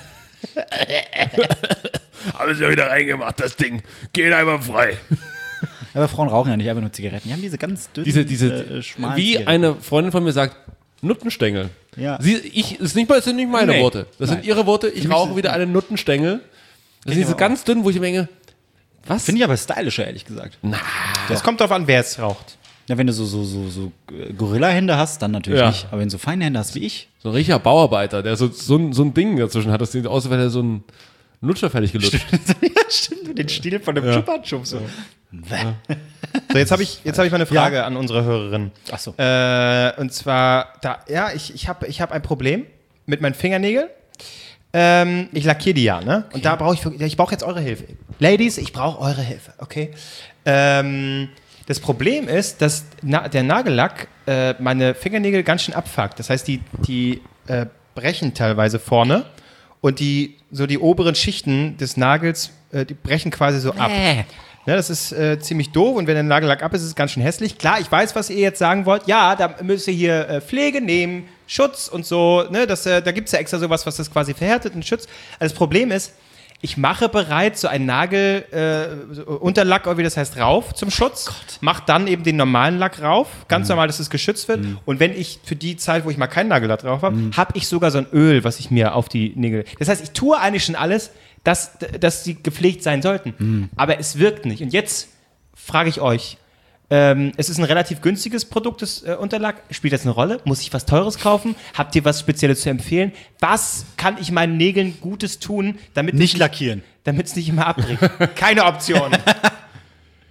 Haben sie ja wieder reingemacht, das Ding. Geht einfach frei. Aber Frauen rauchen ja nicht einfach nur Zigaretten. Die haben diese ganz dünnen, Diese, diese, äh, schmalen wie Zigaretten. eine Freundin von mir sagt, Nuttenstängel. Ja. Sie, ich, das, ist nicht mal, das sind nicht meine Nee. Worte. Das sind ihre Worte. Ich rauche wieder einen Nuttenstängel. Das sind diese ganz dünn, wo ich mir denke, was? Finde ich aber stylischer, ehrlich gesagt. Das kommt darauf an, wer es raucht. Ja, wenn du so, so, so, so äh, Gorilla-Hände hast, dann natürlich Ja. nicht. Aber wenn du so feine Hände hast wie ich, So ein richtiger Bauarbeiter, der so, so, ein- so ein Ding dazwischen hat. Das sieht aus, als wäre er so ein Lutscher fertig gelutscht. ja, stimmt, mit den Stil von dem Ja. Chupa-Chup so. So, jetzt habe ich, jetzt hab ich mal eine Frage an unsere Hörerin. Ach so. Äh, und zwar, da, ja, ich, ich habe ich hab ein Problem mit meinen Fingernägeln. Ähm, ich lackiere die ja, ne? Und da brauche ich, ich brauche jetzt eure Hilfe. Ladies, ich brauche eure Hilfe, okay? Ähm, das Problem ist, dass na, der Nagellack äh, meine Fingernägel ganz schön abfuckt. Das heißt, die, die äh, brechen teilweise vorne und die, so die oberen Schichten des Nagels, äh, die brechen quasi so ab. Äh. Ne, das ist äh, ziemlich doof und wenn der Nagellack ab ist, ist es ganz schön hässlich. Klar, ich weiß, was ihr jetzt sagen wollt. Ja, da müsst ihr hier äh, Pflege nehmen, Schutz und so. Ne, das, äh, da gibt es ja extra sowas, was das quasi verhärtet und schützt. Also das Problem ist, ich mache bereits so einen Nagel, äh, so Unterlack, oder wie das heißt, rauf zum Schutz. Mach dann eben den normalen Lack rauf. Ganz normal, dass es geschützt wird. Und wenn ich für die Zeit, wo ich mal keinen Nagellack drauf habe, habe ich sogar so ein Öl, was ich mir auf die Nägel. Das heißt, ich tue eigentlich schon alles, dass, dass sie gepflegt sein sollten. Aber es wirkt nicht. Und jetzt frage ich euch, ähm, es ist ein relativ günstiges Produkt, das äh, Unterlack. Spielt das eine Rolle? Muss ich was Teures kaufen? Habt ihr was Spezielles zu empfehlen? Was kann ich meinen Nägeln Gutes tun, damit Nicht es lackieren. damit es nicht immer abbricht? Keine Option.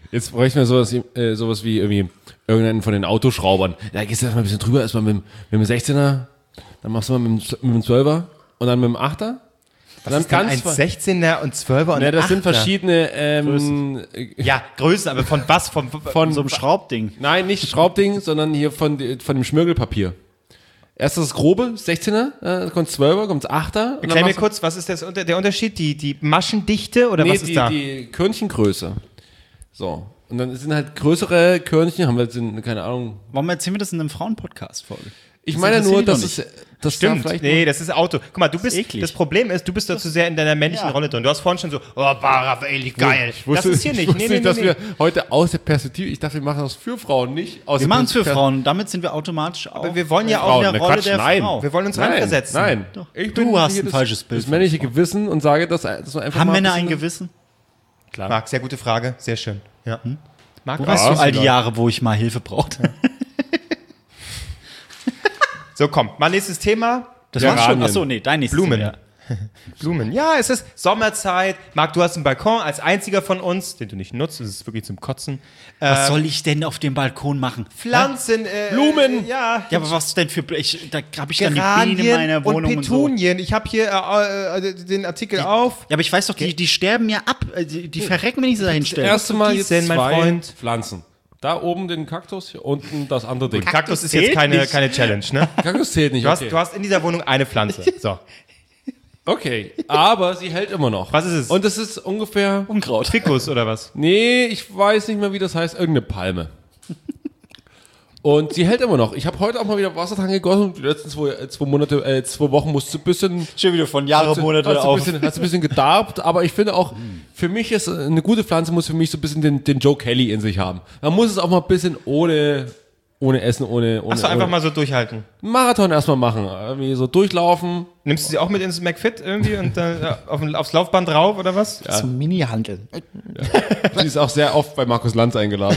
Jetzt bräuchten wir sowas, äh, sowas wie irgendwie irgendeinen von den Autoschraubern. Da gehst du erstmal ein bisschen drüber, erstmal mit, dem- mit dem sechzehner, dann machst du mal mit dem, mit dem zwölfer und dann mit dem achter. Was ist dann ein sechzehner und zwölfer und Ne, das ein sind Achter? verschiedene ähm, Ja, Größen, aber von was? Von, von So ein Schraubding. Nein, nicht Schraubding, sondern hier von, von dem Schmirgelpapier. Erst das grobe, sechzehner, äh, dann kommt zwölfer, kommt achter. und dann Erklär mir machst du- kurz, was ist das, unter- der Unterschied? Die, die Maschendichte oder Nee, was ist die, da? die Körnchengröße. So. Und dann sind halt größere Körnchen, haben wir jetzt in, keine Ahnung. Warum erzählen wir das in einem Frauen-Podcast-Folge? Ich Das meine nur, interessiert dass die es, das Stimmt, da vielleicht nee, das ist Auto. Guck mal, du bist, eklig. das Problem ist, du bist da zu sehr in deiner männlichen Ja. Rolle drin. Du hast vorhin schon so, oh, Barafeli, geil. Ich wusste, das ist hier ich nicht. wusste Nee, nee, nicht, dass nee, wir heute aus der Perspektive, ich dachte, wir machen das für Frauen, nicht aus Wir der machen es für Perspektive- Frauen. Damit sind wir automatisch auch Aber wir wollen ja in auch der Ne, Rolle Quatsch, der nein. Frau. Wir wollen uns Nein, reinversetzen. nein. Ich bin Du hast hier ein das, falsches Bild das männliche Gewissen und sage, dass, dass man einfach Haben mal Männer ein ein bisschen- Gewissen? Marc, sehr gute Frage. Sehr schön. Ja. Marc, Wo weißt warst du du's, all die Leute? Jahre, wo ich mal Hilfe brauchte? So, komm, mal nächstes Thema. Das war's schon. Geranien. Achso, nee, dein nächstes Blumen. Thema. Blumen. Ja, es ist Sommerzeit. Marc, du hast einen Balkon als einziger von uns, den du nicht nutzt. Das ist wirklich zum Kotzen. Was Ähm, soll ich denn auf dem Balkon machen? Pflanzen. Äh, Blumen. Ja. Ja, aber was denn für... Ich, da habe ich dann die Bienen in Geranien meiner Wohnung und und so. Petunien. Ich habe hier äh, äh, den Artikel auf. Ja, aber ich weiß doch, die, die sterben ja ab. Äh, Die, die verrecken, wenn ich sie da Das hinstelle. erste Mal jetzt Gießen, mein zwei Freund. Pflanzen. Da oben den Kaktus, hier unten das andere Ding. Kaktus ist zählt jetzt keine, nicht. keine Challenge, ne? Kaktus zählt nicht, Du hast, okay. du hast in dieser Wohnung eine Pflanze. So. Okay, aber sie hält immer noch. Was ist es? Und es ist ungefähr, Unkraut. Ficus oder was? nee, ich weiß nicht mehr, wie das heißt, irgendeine Palme. Und sie hält immer noch. Ich habe heute auch mal wieder Wasser dran gegossen. Die letzten zwei, äh, zwei Monate, äh, zwei Wochen musste ein bisschen, Schon wieder von Jahre, hast du- Monate hast du ein auf. bisschen, hast du ein bisschen gedarbt. Aber ich finde auch, für mich ist äh, eine gute Pflanze muss für mich so ein bisschen den, den Joe Kelly in sich haben. Man muss es auch mal ein bisschen ohne, ohne Essen, ohne, ohne, Achso, einfach ohne mal so durchhalten. Marathon erstmal machen. Irgendwie so durchlaufen. Nimmst du sie auch mit ins McFit irgendwie und dann ja, auf, aufs Laufband drauf oder was? Zum Mini-Handel. Sie ist auch sehr oft bei Markus Lanz eingeladen.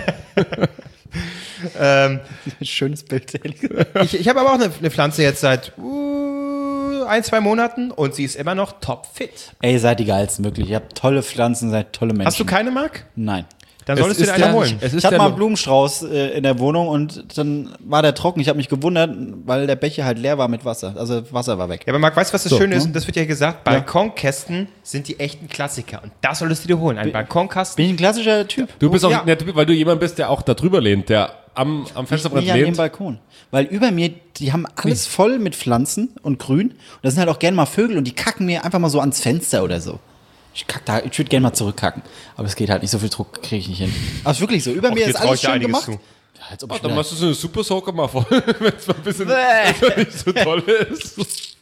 Ähm, Schönes Bild. ich ich habe aber auch eine, eine Pflanze jetzt seit uh, ein, zwei Monaten und sie ist immer noch topfit. Ey, seid die geilsten, wirklich. Ihr habt tolle Pflanzen, seid tolle Menschen. Hast du keine, Marc? Nein. Dann Es solltest du ist dir eine der- holen. Es ist Ich hatte der mal Lo- einen Blumenstrauß äh, in der Wohnung und dann war der trocken. Ich habe mich gewundert, weil der Becher halt leer war mit Wasser. Also Wasser war weg. Ja, aber Marc, weißt du, was das So, Schöne ist? ne? Und das wird ja gesagt, Balkonkästen sind die echten Klassiker. Und das solltest du dir holen. Ein Balkonkasten. Bin ich ein klassischer Typ? Du bist auch, Ja. ne, du- weil du jemand bist, der auch da drüber lehnt, der am, am Fensterbrett Nicht an dem lehnt. Balkon. Weil über mir, die haben alles voll mit Pflanzen und Grün. Und da sind halt auch gerne mal Vögel und die kacken mir einfach mal so ans Fenster oder so. Ich kack da, ich würde gerne mal zurückkacken. Aber es geht halt nicht, so viel Druck kriege ich nicht hin. Aber es ist wirklich so, über mir dir ist trau alles ich dir schön einiges gemacht. zu. Ja, als ob Ach, ich dann wieder- machst du so eine Super Soaker mal voll, wenn es mal ein bisschen wenn's nicht so toll ist.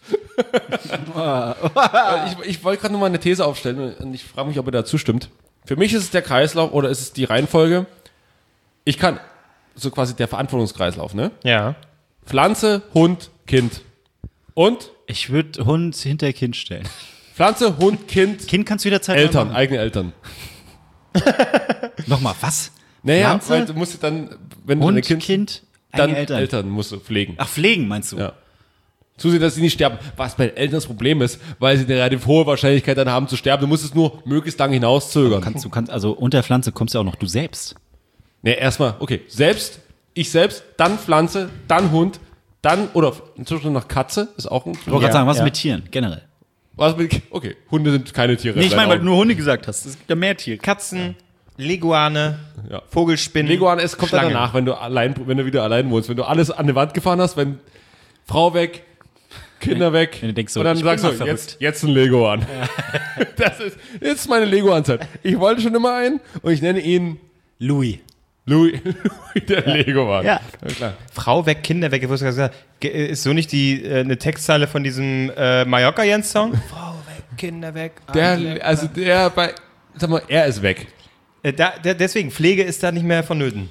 ich ich wollte gerade noch mal eine These aufstellen und ich frage mich, ob ihr da zustimmt. Für mich ist es der Kreislauf oder ist es die Reihenfolge? Ich kann, so quasi der Verantwortungskreislauf, ne? Ja. Pflanze, Hund, Kind. Und Ich würde Hund hinter Kind stellen. Pflanze, Hund, Kind, Kind kannst du jederzeit Eltern, machen. eigene Eltern. Nochmal, was? Naja, Pflanze, weil du musst dann, wenn du Hund, dein Kind, Kind, dann eigene Eltern. Eltern. musst du pflegen. Ach, pflegen meinst du? Ja. Zusehen, dass sie nicht sterben. Was bei den Eltern das Problem ist, weil sie eine relativ hohe Wahrscheinlichkeit dann haben zu sterben. Du musst es nur möglichst lange hinauszögern. Kannst, du kannst, also unter Pflanze kommst ja auch noch du selbst. Ne, erstmal, okay, selbst, ich selbst, dann Pflanze, dann Hund, dann, oder inzwischen noch Katze, ist auch ein, Ich wollte gerade sagen, was ja. mit Tieren, generell. was mit, okay, Hunde sind keine Tiere. Nee, ich meine, weil du leider nur Hunde gesagt hast. Es gibt ja mehr Tiere. Katzen, Leguane, Ja. Vogelspinnen. Leguan, es kommt dann Schlangen. danach, wenn du allein, wenn du wieder allein wohnst, wenn du alles an die Wand gefahren hast, wenn Frau weg, Kinder weg, wenn du denkst so, und dann ich sagst bin du, mal jetzt, jetzt ein Leguan. Das ist, jetzt ist meine Leguan-Zeit. Ich wollte schon immer einen und ich nenne ihn Louis. Louis, Louis der Leguan. Ja. klar. Frau weg, Kinder weg. Ich wusste gerade, ge- ist so nicht die äh, eine Textzeile von diesem äh, Mallorca-Jens-Song? Frau weg, Kinder weg. Der, also der bei, sag mal, er ist weg. Äh, da, der, deswegen, Pflege ist da nicht mehr vonnöten.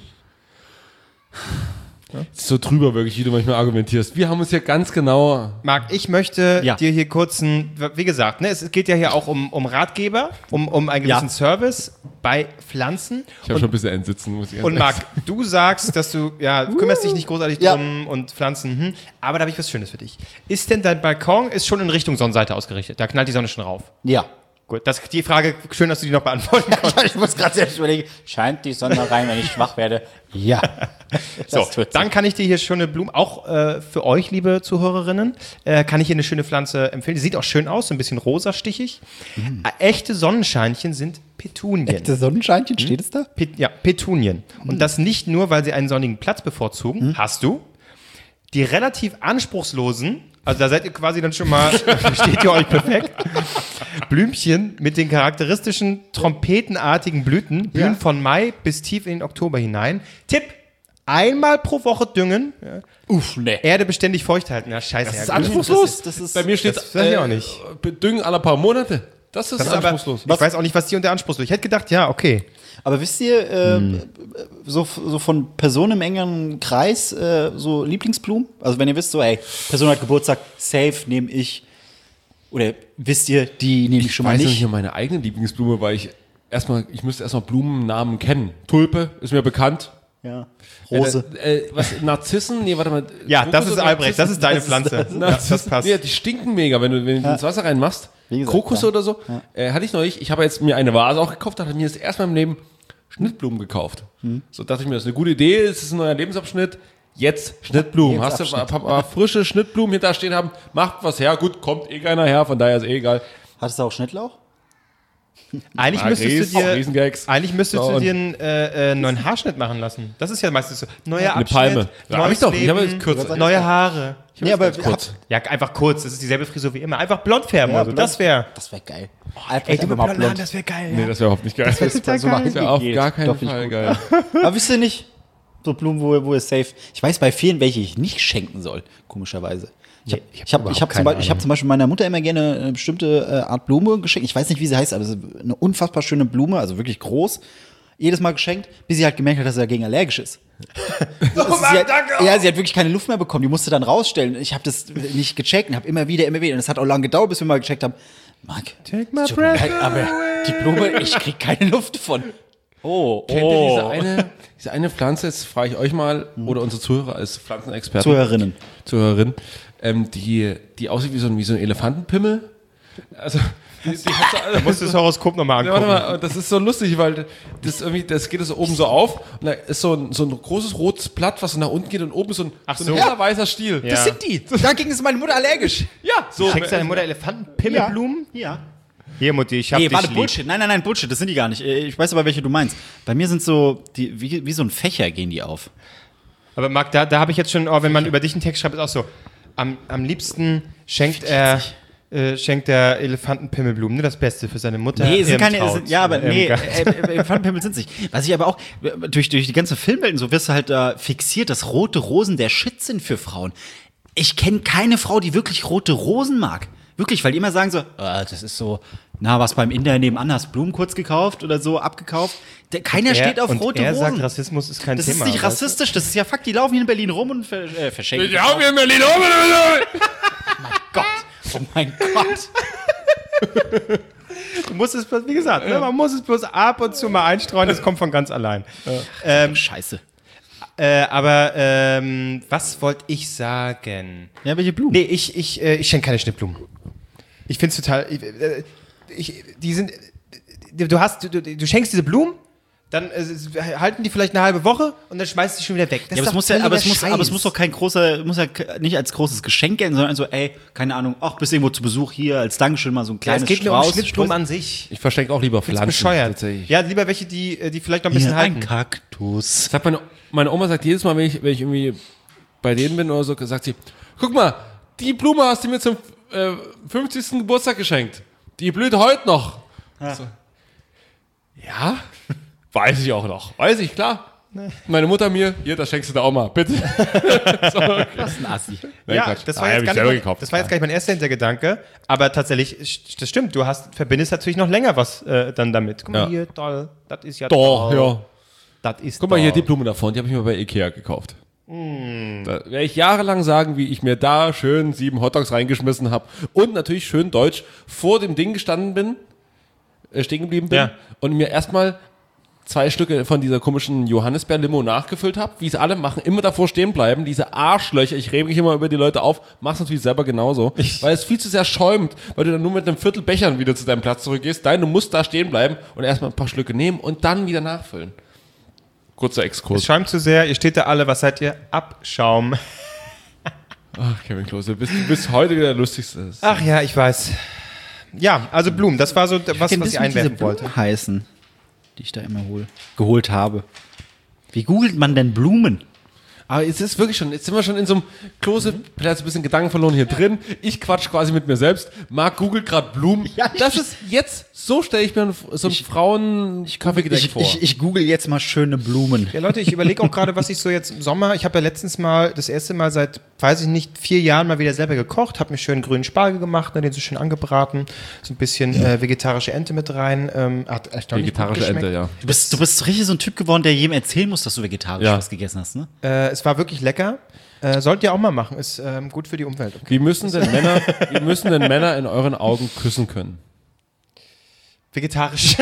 So drüber wirklich, wie du manchmal argumentierst. Wir haben uns ja ganz genau. Marc, ich möchte Ja. dir hier kurz ein, wie gesagt, ne, es geht ja hier auch um, um Ratgeber, um, um einen gewissen Ja. Service bei Pflanzen. Ich habe schon ein bisschen entsitzen, muss ich ganz Und ehrlich Marc, du sagst, dass du, ja, du kümmerst dich nicht großartig Ja. drum und Pflanzen, hm, aber da habe ich was Schönes für dich. Ist denn dein Balkon ist schon in Richtung Sonnenseite ausgerichtet? Da knallt die Sonne schon rauf. Ja. Gut, das, die Frage, schön, dass du die noch beantworten konntest. Ich muss gerade selbst überlegen, scheint die Sonne rein, wenn ich schwach werde? Ja. So, Das tut sie. dann kann ich dir hier schöne Blumen, auch äh, für euch, liebe Zuhörerinnen, äh, kann ich hier eine schöne Pflanze empfehlen. Die sieht auch schön aus, so ein bisschen rosastichig. Mhm. Äh, echte Sonnenscheinchen sind Petunien. Das Sonnenscheinchen, steht es da? Pet, ja, Petunien. Und das nicht nur, weil sie einen sonnigen Platz bevorzugen, hast du. Die relativ anspruchslosen, also da seid ihr quasi dann schon mal, steht ihr euch perfekt, Blümchen mit den charakteristischen trompetenartigen Blüten blühen von Mai bis tief in den Oktober hinein. Tipp, einmal pro Woche düngen, ja. Uff, ne. Erde beständig feucht halten. Ja, scheiße. Das ist ja, anspruchslos. Das ist- das ist- Bei mir steht das weiß ich auch nicht. Äh, Düngen alle paar Monate. Das ist das ist aber, anspruchslos. ich weiß auch nicht, was die unter anspruchslos. Ich hätte gedacht, ja, okay. Aber wisst ihr, äh, Hm. so, so von Personen im engeren Kreis, äh, so Lieblingsblumen? Also wenn ihr wisst, so, hey, Person hat Geburtstag, safe nehme ich. Oder wisst ihr, die nehme ich schon Ich mal weiß noch nicht. nicht meine eigene Lieblingsblume, weil ich erstmal, ich müsste erstmal Blumennamen kennen. Tulpe ist mir bekannt. Ja. Rose. Äh, äh, was, Narzissen? Nee, warte mal. Ja, Krokus das ist oder Albrecht, das ist deine Das ist- Pflanze. das ist- Ja, das Narzissen, passt. nee, die stinken mega, wenn du, wenn du ins Wasser reinmachst. Wie gesagt, Krokus ja. oder so. Äh, hatte ich neulich. Ich habe jetzt mir eine Vase auch gekauft, da habe ich mir das erste Mal im Leben Schnittblumen gekauft. Hm. So dachte ich mir, das ist eine gute Idee, es ist ein neuer Lebensabschnitt. Jetzt Schnittblumen. Hast du ein paar, paar frische Schnittblumen hinter stehen haben, macht was her. Gut, kommt eh keiner her, von daher ist eh egal. Hattest du auch Schnittlauch? Eigentlich Ah, müsstest Ries, du dir, Riesengags. eigentlich müsstest So, du und- dir einen äh, äh, neuen Haarschnitt machen lassen. Das ist ja meistens so. Neuer Eine Abschnitt, Palme. Ja, hab neues ich doch. Ich habe Leben, jetzt kürzer. neue Haare. Nee, aber Kurz. Ja, einfach kurz. Das ist dieselbe Frisur wie immer. Einfach blond färben. also. Das wäre. Das wäre geil. Ey, du mit mal blonden Haaren, das wäre geil. Nee, das wäre überhaupt nicht geil. Das total geil. wäre auf Geht. gar keinen Doch nicht Fall gut. geil. Aber wisst ihr nicht, so Blumen, wo, wo ihr safe. Ich weiß bei vielen, welche ich nicht schenken soll, komischerweise. Ich habe ich hab ich hab, überhaupt ich hab zum, keine Beispiel- ich hab Ahnung. zum Beispiel meiner Mutter immer gerne eine bestimmte äh, Art Blume geschenkt. Ich weiß nicht, wie sie heißt, aber es ist eine unfassbar schöne Blume, also wirklich groß. Jedes Mal geschenkt, bis sie halt gemerkt hat, dass sie dagegen allergisch ist. Oh, sie hat, ja, sie hat wirklich keine Luft mehr bekommen. Die musste dann rausstellen. Ich habe das nicht gecheckt und habe immer wieder, immer wieder. Und es hat auch lange gedauert, bis wir mal gecheckt haben. Marc, Take my tut mir breath leid, aber die Blume, ich krieg keine Luft von. Oh, Kennt ihr oh. diese eine, diese eine Pflanze, jetzt frage ich euch mal, oder unsere Zuhörer als Pflanzenexperten. Zuhörerinnen. Zuhörerin, ähm, die, die aussieht wie so ein, wie so ein Elefantenpimmel. Also, die, die hat so, Da musst du das Horoskop nochmal Ja, angucken. warte mal, das ist so lustig, weil das irgendwie, das geht so oben so auf und da ist so ein, so ein großes rotes Blatt, was so nach unten geht und oben ist so ein, Ach so so. ein heller weißer Stiel. Ja. Das sind die. Dagegen ist meine Mutter allergisch. Ja, so. Schenkst deine Mutter Elefantenpimmelblumen? Ja. Hier, Mutti, ich hab Nee, dich warte, lieb. Bullshit. Nein, nein, nein, Bullshit. Das sind die gar nicht. Ich weiß aber, welche du meinst. Bei mir sind so, die, wie, wie so ein Fächer gehen die auf. Aber Marc, da, da habe ich jetzt schon, oh, wenn man über dich einen Text schreibt, ist auch so, am, am liebsten schenkt er, äh, schenkt er Elefantenpimmelblumen, ne, das Beste für seine Mutter. Nee, es sind im keine, es Traut. sind, ja, aber Im nee, Garten. äh, äh, Elefantenpimmel sind nicht. Was ich aber auch, äh, durch, durch die ganze Filmwelt und so wirst du halt da fixiert, dass rote Rosen der Shit sind für Frauen. Ich kenne keine Frau, die wirklich rote Rosen mag. Wirklich, weil die immer sagen so, ah, das ist so, na, was beim Inder nebenan hast Blumen kurz gekauft oder so abgekauft. Der, keiner Er- steht auf und rote er Rosen. sagt, Rassismus ist kein das Thema. ist nicht weißt du? rassistisch, das ist ja Fakt. Die laufen hier in Berlin rum und ver äh, verschenken. Ja, wir in Berlin oben. Gott. Oh mein Gott. Du musst es, bloß- wie gesagt, ne, man muss es bloß ab und zu mal einstreuen, das kommt von ganz allein. Ähm, Scheiße. äh, aber ähm, was wollte ich sagen? Ja, welche Blumen? Nee, ich, ich, äh, ich schenke keine Schnittblumen. Ich finde es total. Ich, äh, ich, die sind. Du hast, du, du schenkst diese Blumen, dann äh, halten die vielleicht eine halbe Woche und dann schmeißt du die schon wieder weg. Das Ja, aber, ist es doch muss ja, aber, es völliger muss, aber es Scheiß. muss doch kein großer, muss ja k- nicht als großes Geschenk gelten, sondern so, ey, keine Ahnung, ach, bist irgendwo zu Besuch hier, als Dankeschön mal so ein Ja, kleines es geht nur um Strauß. Schnittblumen an sich. Ich verschenke auch lieber Das ist Pflanzen. bescheuert. tatsächlich. Ja, lieber welche, die, äh, die vielleicht noch ein bisschen Hier, ein halten. Kaktus. Sagt meine, meine Oma sagt jedes Mal, wenn ich, wenn ich irgendwie bei denen bin oder so, sagt sie, guck mal, die Blume hast du mir zum äh, fünfzigsten Geburtstag geschenkt. Die blüht heute noch. Ja. So. Ja, weiß ich auch noch. Weiß ich, klar. Meine Mutter mir, hier, das schenkst du der Oma, bitte. So, okay. Das ist ein Assi. Nein, Ja, Quatsch. das war, Ah, hab jetzt ich gar selber nicht, gekauft. das war jetzt gar nicht mein erster Hintergedanke, aber tatsächlich, st- das stimmt, du hast, verbindest natürlich noch länger was äh, dann damit. Guck mal Ja. hier, toll, das ist ja Doch, toll. ja. Das ist Guck mal hier, die toll. Blume davon, die habe ich mir bei Ikea gekauft. Da werde ich jahrelang sagen, wie ich mir da schön sieben Hotdogs reingeschmissen habe und natürlich schön deutsch vor dem Ding gestanden bin, äh, stehen geblieben bin Ja. und mir erstmal zwei Stücke von dieser komischen Johannisbeer-Limo nachgefüllt habe, wie es alle machen, immer davor stehen bleiben, diese Arschlöcher, ich rege mich immer über die Leute auf, mach's natürlich selber genauso, weil es viel zu sehr schäumt, weil du dann nur mit einem Viertel Bechern wieder zu deinem Platz zurückgehst. Nein, du musst da stehen bleiben und erstmal ein paar Schlücke nehmen und dann wieder nachfüllen. Kurzer Exkurs. Es schäumt zu sehr, ihr steht da alle, was seid ihr? Abschaum. Ach, Kevin Klose, du bist, du bist heute wieder der Lustigste. Ach ja, ich weiß. Ja, also Blumen, das war so was, was ich diese einwerfen Blumen wollte. heißen, die ich da immer hol, geholt habe. Wie googelt man denn Blumen? Aber es ist wirklich schon, jetzt sind wir schon in so einem Klose, vielleicht hat ein bisschen Gedanken verloren hier drin. Ich quatsch quasi mit mir selbst. Marc googelt gerade Blumen. Ja, ich- das ist jetzt, so stelle ich mir einen- so ein Frauen-Kaffeegedeck Ich, vor. ich, ich google jetzt mal schöne Blumen. Ja, Leute, ich überlege auch gerade, was ich so jetzt im Sommer, ich habe ja letztens mal das erste Mal seit, weiß ich nicht, vier Jahren mal wieder selber gekocht, habe mir schön grünen Spargel gemacht, ne, den so schön angebraten, so ein bisschen äh, vegetarische Ente mit rein. Ähm, hat erstaunlich gut Vegetarische geschmeckt. Ente, ja. Du bist, du bist richtig so ein Typ geworden, der jedem erzählen muss, dass du vegetarisch Ja. was gegessen hast, ne? Äh, es war wirklich lecker. Äh, sollt ihr auch mal machen, ist ähm, gut für die Umwelt. Okay. Wie müssen denn Männer, wie müssen denn Männer in euren Augen küssen können? Vegetarisch.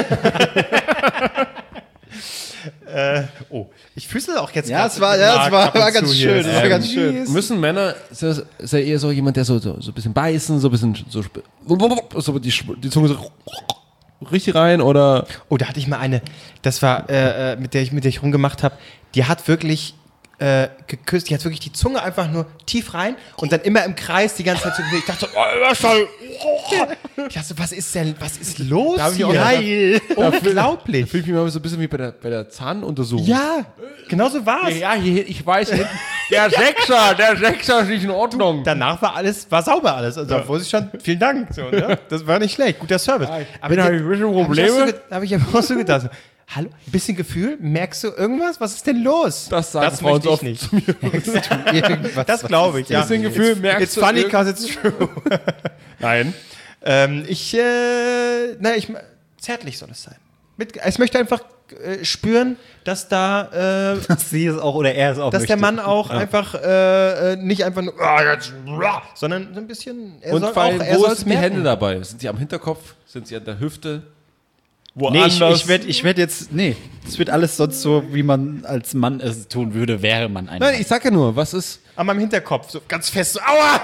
äh, oh, ich füße auch jetzt Ja, grad es war, mit ja, Marc es war, ab und war ganz zu schön. hier. Es war Ähm, ganz schön. Müssen Männer, ist das, ist er eher so jemand, der so, so, so ein bisschen beißen, so ein bisschen, so, sp- so die, Sch- die Zunge so richtig rein oder? Oh, da hatte ich mal eine, das war, äh, äh, mit der ich mit der ich rumgemacht habe, die hat wirklich äh, geküsst, die hat wirklich die Zunge einfach nur tief rein und dann immer im Kreis die ganze Zeit so bewegt. Ich dachte, oh, das soll, ich dachte, was ist denn, was ist los hab ich hier? auch gedacht, Geil. Unglaublich. Fühle ich mich mal so ein bisschen wie bei der, bei der Zahnuntersuchung. Ja, genau so war es. Ja, hier, ich weiß, hinten, der Sechser, der Sechser ist nicht in Ordnung. Danach war alles, war sauber alles. Also da wusste ich schon, vielen Dank. So, ne? Das war nicht schlecht, guter Service. Aber bin die- halt ein bisschen hab ich auch Probleme. so ge- Habe ich aber auch so gedacht. So, hallo, ein bisschen Gefühl? Merkst du irgendwas? Was ist denn los? Das sagen Frauen möchte so ich oft nicht. Irgendwas, Das was glaube ich, ist ja. Bisschen Gefühl, It's, merkst it's du funny irgend- because it's true. Nein. ähm, ich, äh, na, ich, zärtlich soll es sein. Mit, ich möchte einfach äh, spüren, dass da, äh, Dass sie es auch oder er es auch dass der möchte. Mann auch einfach äh, äh, nicht einfach nur, ah, jetzt, blah, sondern so ein bisschen, er Und soll vor allem, auch, er wo soll es sind die merken. Hände dabei? Sind sie am Hinterkopf? Sind sie an der Hüfte? Nee, Woanders? ich, ich werde ich werd jetzt, nee, es wird alles sonst so, wie man als Mann es tun würde, wäre man ein Nein, Mann. ich sag ja nur, was ist... An meinem Hinterkopf, so ganz fest, so, aua!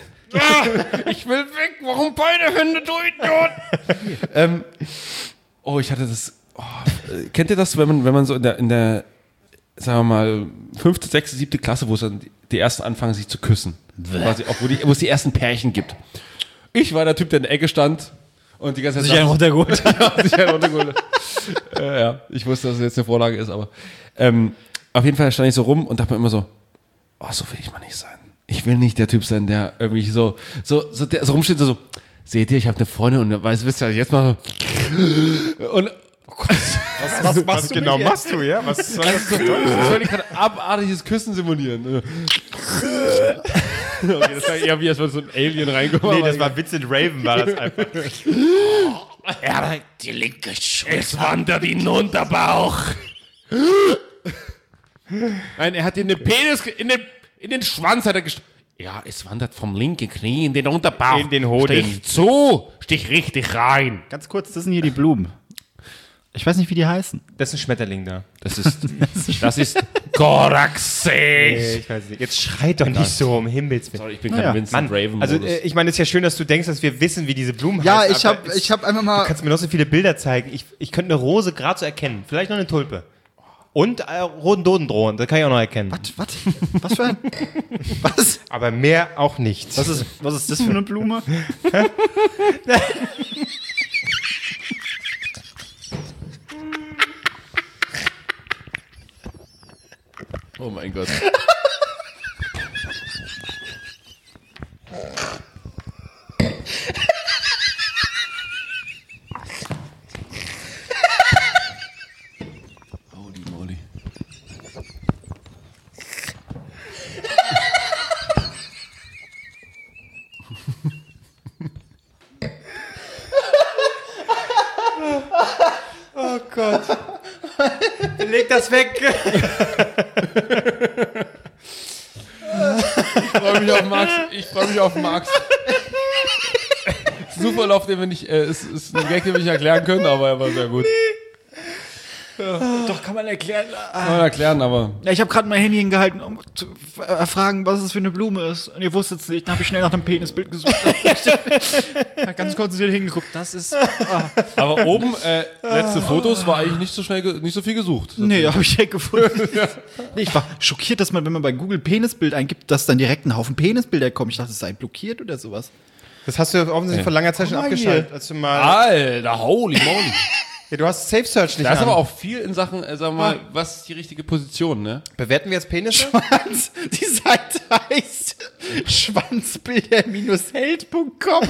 Ich will weg, warum beide Hände, du Idiot? ähm, oh, ich hatte das... Oh, äh, kennt ihr das, wenn man, wenn man so in der, in der, sagen wir mal, fünfte, sechste, siebte Klasse, wo es dann die- die ersten anfangen, sich zu küssen? Quasi, auch wo, die, wo es die ersten Pärchen gibt. Ich war der Typ, der in der Ecke stand und die ganze Zeit... Sich einen runtergeholt. Ja, sich einen runtergeholt. äh, ja, ich wusste, dass es jetzt eine Vorlage ist, aber ähm, auf jeden Fall stand ich so rum und dachte mir immer so, oh, so will ich mal nicht sein. Ich will nicht der Typ sein, der irgendwie so, so, so, der so rumsteht, so, so seht ihr, ich habe eine Freundin und weiß, wisst ihr, jetzt mal so, und Was machst du genau machst du, ja? Was soll das so, das soll ich gerade abartiges Küssen simulieren. Okay, das war eher wie, als wenn so ein Alien reinkommt. Nee, das war Vincent Raven, war das einfach. Er hat die linke Schulter. Es wandert in den Unterbauch. Nein, er hat in den Penis, ge- in den, in den Schwanz hat er gest... Ja, es wandert vom linken Knie in den Unterbauch. In den Hoden. Stich zu, stich richtig rein. Ganz kurz, das sind hier die Blumen. Ich weiß nicht, wie die heißen. Das ist ein Schmetterling da. Das ist, das ist Koraxes. Ich weiß nicht. Jetzt schreit doch nicht so, um Himmels Willen. Sorry, ich bin Naja. kein Vincent Raven. Also, äh, ich meine, es ist ja schön, dass du denkst, dass wir wissen, wie diese Blumen Ja, heißen. ich aber habe es- ich hab einfach Du mal. kannst mir noch so viele Bilder zeigen. Ich, ich könnte eine Rose gerade so erkennen. Vielleicht noch eine Tulpe. Und äh, roten Dodendrohen, das kann ich auch noch erkennen. Was? Was für ein. Was? Aber mehr auch nicht. Was ist, was ist das für eine Blume? Oh mein Gott. Holy moly. Oh Gott. Leg das weg. Ich freue mich auf Max. Ich freue mich auf Max. Super Lauf, den wir nicht, äh, ist, ist ein Gag, den wir nicht erklären können, aber er war sehr gut. Doch, kann man erklären. Kann man erklären, aber Ja, ich habe gerade mein Handy hingehalten, um zu erfragen, was es für eine Blume ist. Und ihr wusstet es nicht. Dann habe ich schnell nach dem Penisbild gesucht. Hab ganz konzentriert hingeguckt. Das ist. Ah. aber oben äh, letzte Fotos war eigentlich nicht so schnell, ge- nicht so viel gesucht. Nee, habe ich direkt gefunden. Nee, ich war schockiert, dass man, wenn man bei Google Penisbild eingibt, dass dann direkt ein Haufen Penisbilder kommen. Ich dachte, es sei blockiert oder sowas. Das hast du offensichtlich vor langer Zeit schon Guck mal abgeschaltet. hier. Als du mal, Alter, holy moly. ja, du hast Safe Search nicht Da ist an. aber auch viel in Sachen, äh, sagen wir mal, was ist die richtige Position, ne? Bewerten wir jetzt Penisse? Schwanz, die Seite heißt schwanzbilder Held Punkt com.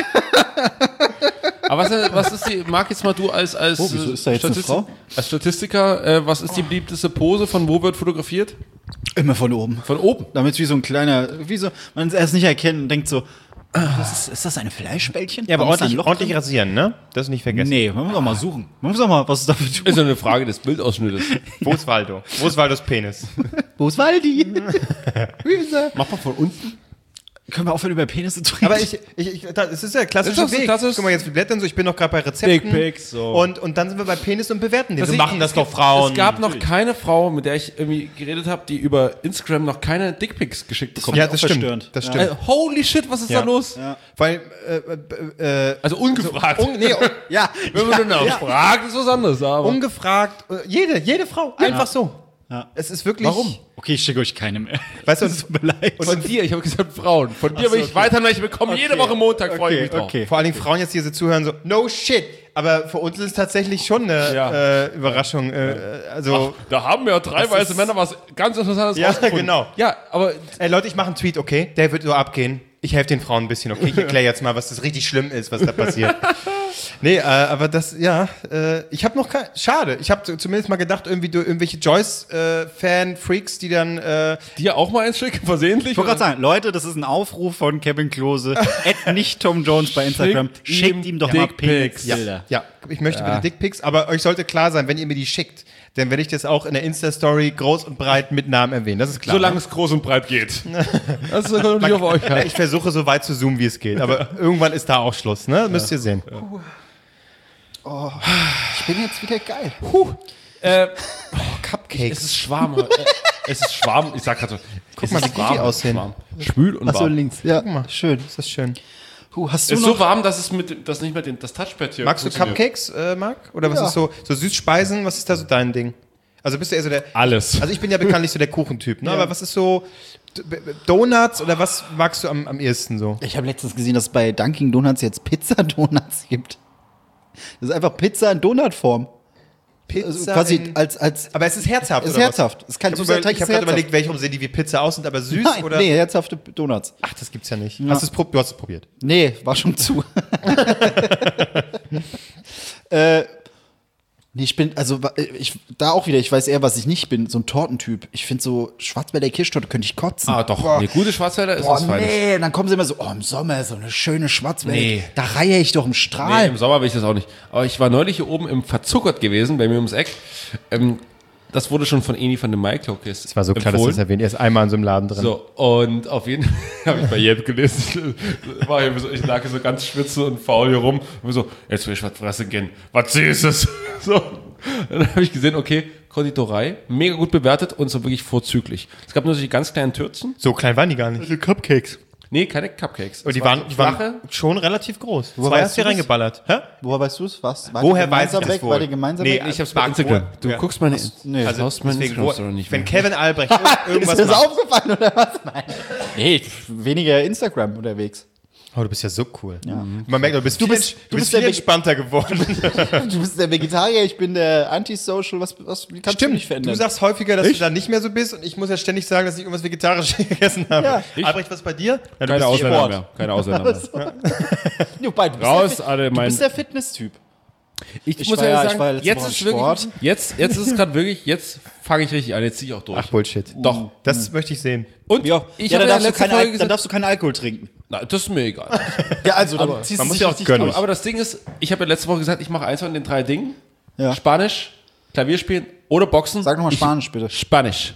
Aber was, äh, was ist die, Marc, jetzt mal du als, als, Oh, wieso ist da jetzt eine Frau? als Statistiker, äh, was ist die beliebteste Pose, von wo wird fotografiert? Immer von oben. Von oben. Damit es wie so ein kleiner, wie so, man es erst nicht erkennt und denkt so, ah, das ist, ist das eine Fleischbällchen? Ja, aber Warum ist da ein ordentlich, Loch ordentlich drin? rasieren, ne? Das nicht vergessen. Nee, man muss auch mal suchen. Man muss auch mal, was ist da für tun? Ist ja eine Frage des Bildausschnittes. Wo ist Waldo? Wo ist Waldos Penis? Wo ist Waldi? Mach mal von unten. Können wir aufhören, über Penisse zu reden? Aber ich, ich, ich da, es ist ja der klassische Ist doch so Weg. klassisch. Guck mal, jetzt wir blättern so, ich bin noch gerade bei Rezepten. Dickpics, so. Und, und dann sind wir bei Penis und bewerten den. Also So ich- machen das es doch gibt- Frauen. Es gab noch keine Frau, mit der ich irgendwie geredet habe, die über Instagram noch keine Dickpics geschickt bekommen ja, hat. das auch stimmt. verstörend. Das Ja. stimmt. Äh, holy shit, was ist Ja. da los? Weil, äh, äh, äh, Also ungefragt. un, nee, un, ja, Wenn man dann auch fragt, ist was anderes. Aber ungefragt, äh, jede, jede Frau, einfach so. Ja. Es ist wirklich. Warum? Okay, ich schicke euch keine mehr. Weißt du, Tut mir leid. von dir, ich habe gesagt Frauen. Von dir will ich weiter, ich bekomme jede Woche Montag, freue ich mich drauf. okay. vor allen Dingen Frauen jetzt hier so zuhören, so, no shit. Aber für uns ist es tatsächlich schon eine Ja. äh, Überraschung. Äh, also, Da haben ja drei weiße Männer was ganz Interessantes Ja, rausgefunden. genau. Ja, aber ey Leute, ich mache einen Tweet, okay? Der wird so abgehen. Ich helfe den Frauen ein bisschen, okay? Ich erkläre jetzt mal, was das richtig schlimm ist, was da passiert. Nee, äh, aber das, ja, äh, ich habe noch kein, schade. Ich habe zumindest mal gedacht, irgendwie du, irgendwelche Joyce-Fan-Freaks, die dann, äh, dir auch mal eins schicken, versehentlich? Ich wollte gerade sagen, Leute, das ist ein Aufruf von Kevin Klose. Add nicht Tom Jones bei Instagram. Schickt Schickt ihm ihm doch mal Dickpics. Penisbilder. ja, ich möchte bitte Dickpics, aber euch sollte klar sein, wenn ihr mir die schickt, dann werde ich das auch in der Insta-Story groß und breit mit Namen erwähnen. Das ist klar. Solange es groß und breit geht. Das kommt natürlich auf euch Ja, halt. ich versuche so weit zu zoomen, wie es geht, aber irgendwann ist da auch Schluss, ne? Müsst ihr sehen. Ich bin jetzt wieder geil. Äh, Cupcakes. es ist Schwarm. äh, es ist Schwarm. Ich sag gerade so. Guck mal, wie gut die aussehen. Schwül und Achso, warm. links. Ja. Guck mal, schön, ist das schön. Puh, hast Es du ist noch? so warm, dass es mit, dass nicht mehr den, das Touchpad hier Magst du funktioniert. Cupcakes, äh, Marc? Oder was Ja. ist so, so Süßspeisen? Was ist da so dein Ding? Also bist du eher so der. Alles. Also ich bin ja bekanntlich so der Kuchentyp, ne? Aber was ist so D- B- Donuts oder was magst du am, am ehesten so? Ich habe letztens gesehen, dass es bei Dunkin' Donuts jetzt Pizza-Donuts gibt. Das ist einfach Pizza in Donutform. Pizza. Also quasi in- als, als aber es ist herzhaft. ist oder herzhaft. Es ist kein Was? Ich süßer habe Teig, hab ist gerade herzhaft. überlegt, welche sehen die wie Pizza aus, sind aber süß Nein, oder? nee, herzhafte Donuts. Ach, das gibt's ja nicht. Hast du's prob- du hast es probiert. Nee, war schon zu. äh, nee, ich bin, also ich, da auch wieder, ich weiß eher, was ich nicht bin, so ein Tortentyp. Ich finde so Schwarzwälder Kirschtorte könnte ich kotzen. Ah, doch. Boah. Eine gute Schwarzwälder ist Boah, was Feines. nee, und dann kommen sie immer so, oh, im Sommer so eine schöne Schwarzwälder. Nee. Da reihe ich doch im Nee, Strahl. im Sommer will ich das auch nicht. Aber ich war neulich hier oben im Verzuckert gewesen, bei mir ums Eck. Ähm, das wurde schon von Eni von dem Mike Es war so klar, dass du das erwähnt. Er ist einmal in so einem Laden drin. So, und auf jeden Fall habe ich bei Yelp gelesen. War hier so, ich lag hier so ganz schwitze und faul hier rum. Und so, jetzt will ich was fressen gehen. Was Süßes. So. Dann habe ich gesehen, okay, Konditorei, mega gut bewertet und so wirklich vorzüglich. Es gab nur solche ganz kleinen Türzen. So klein waren die gar nicht. Cupcakes. Nee, keine Cupcakes. Und die Es waren, so die waren flache. schon relativ groß. Woher Zwei weißt hast du du das? reingeballert. Hä? Woher weißt du es? Was? War Woher die weiß ich gemeinsam das weg? wohl? War die gemeinsam Nee, weg? Ich hab's Marc, bei Instagram. wo- Du ja. guckst meine, nee. also, haust meine Deswegen, wo, Instagram-Story nicht wenn mehr. Kevin Albrecht irgendwas Ist dir das macht. aufgefallen oder was? Nein. Nee, weniger Instagram unterwegs. Oh, du bist ja so cool. Man merkt, du bist, du bist- bist, du du bist bist viel der Veg- entspannter geworden. Du bist der Vegetarier, ich bin der Antisocial. Was, was wie kannst du mich verändern? Du sagst häufiger, dass du da nicht mehr so bist und ich muss ja ständig sagen, dass ich irgendwas Vegetarisches gegessen habe. Ja. Ich? Albrecht, was bei dir? Ja, du Keine bist Ausländer Sport. mehr. Keine Ausländer mehr. Du, bei, du bist Raus, der, alle du mein- bist der Fitness-Typ. Ich, Ich muss war ja ja- sagen, ich war ja letzte jetzt Woche ist im wirklich, Sport. jetzt, jetzt ist es gerade wirklich, jetzt fange ich richtig an, jetzt ziehe ich auch durch. Ach, Bullshit. Doch. Das möchte ich sehen. Und Ja, ich ja habe dann, ja darfst du letzte keine, Folge Al- dann gesagt, darfst du keinen Alkohol trinken. na, das ist mir egal. Ja, also dann ziehst man du muss dich ja auch richtig gönnen. durch. Aber das Ding ist, ich habe ja letzte Woche gesagt, ich mache eins von den drei Dingen. Ja. Spanisch, Klavier spielen oder Boxen. Sag nochmal Ich- Spanisch, bitte. Spanisch.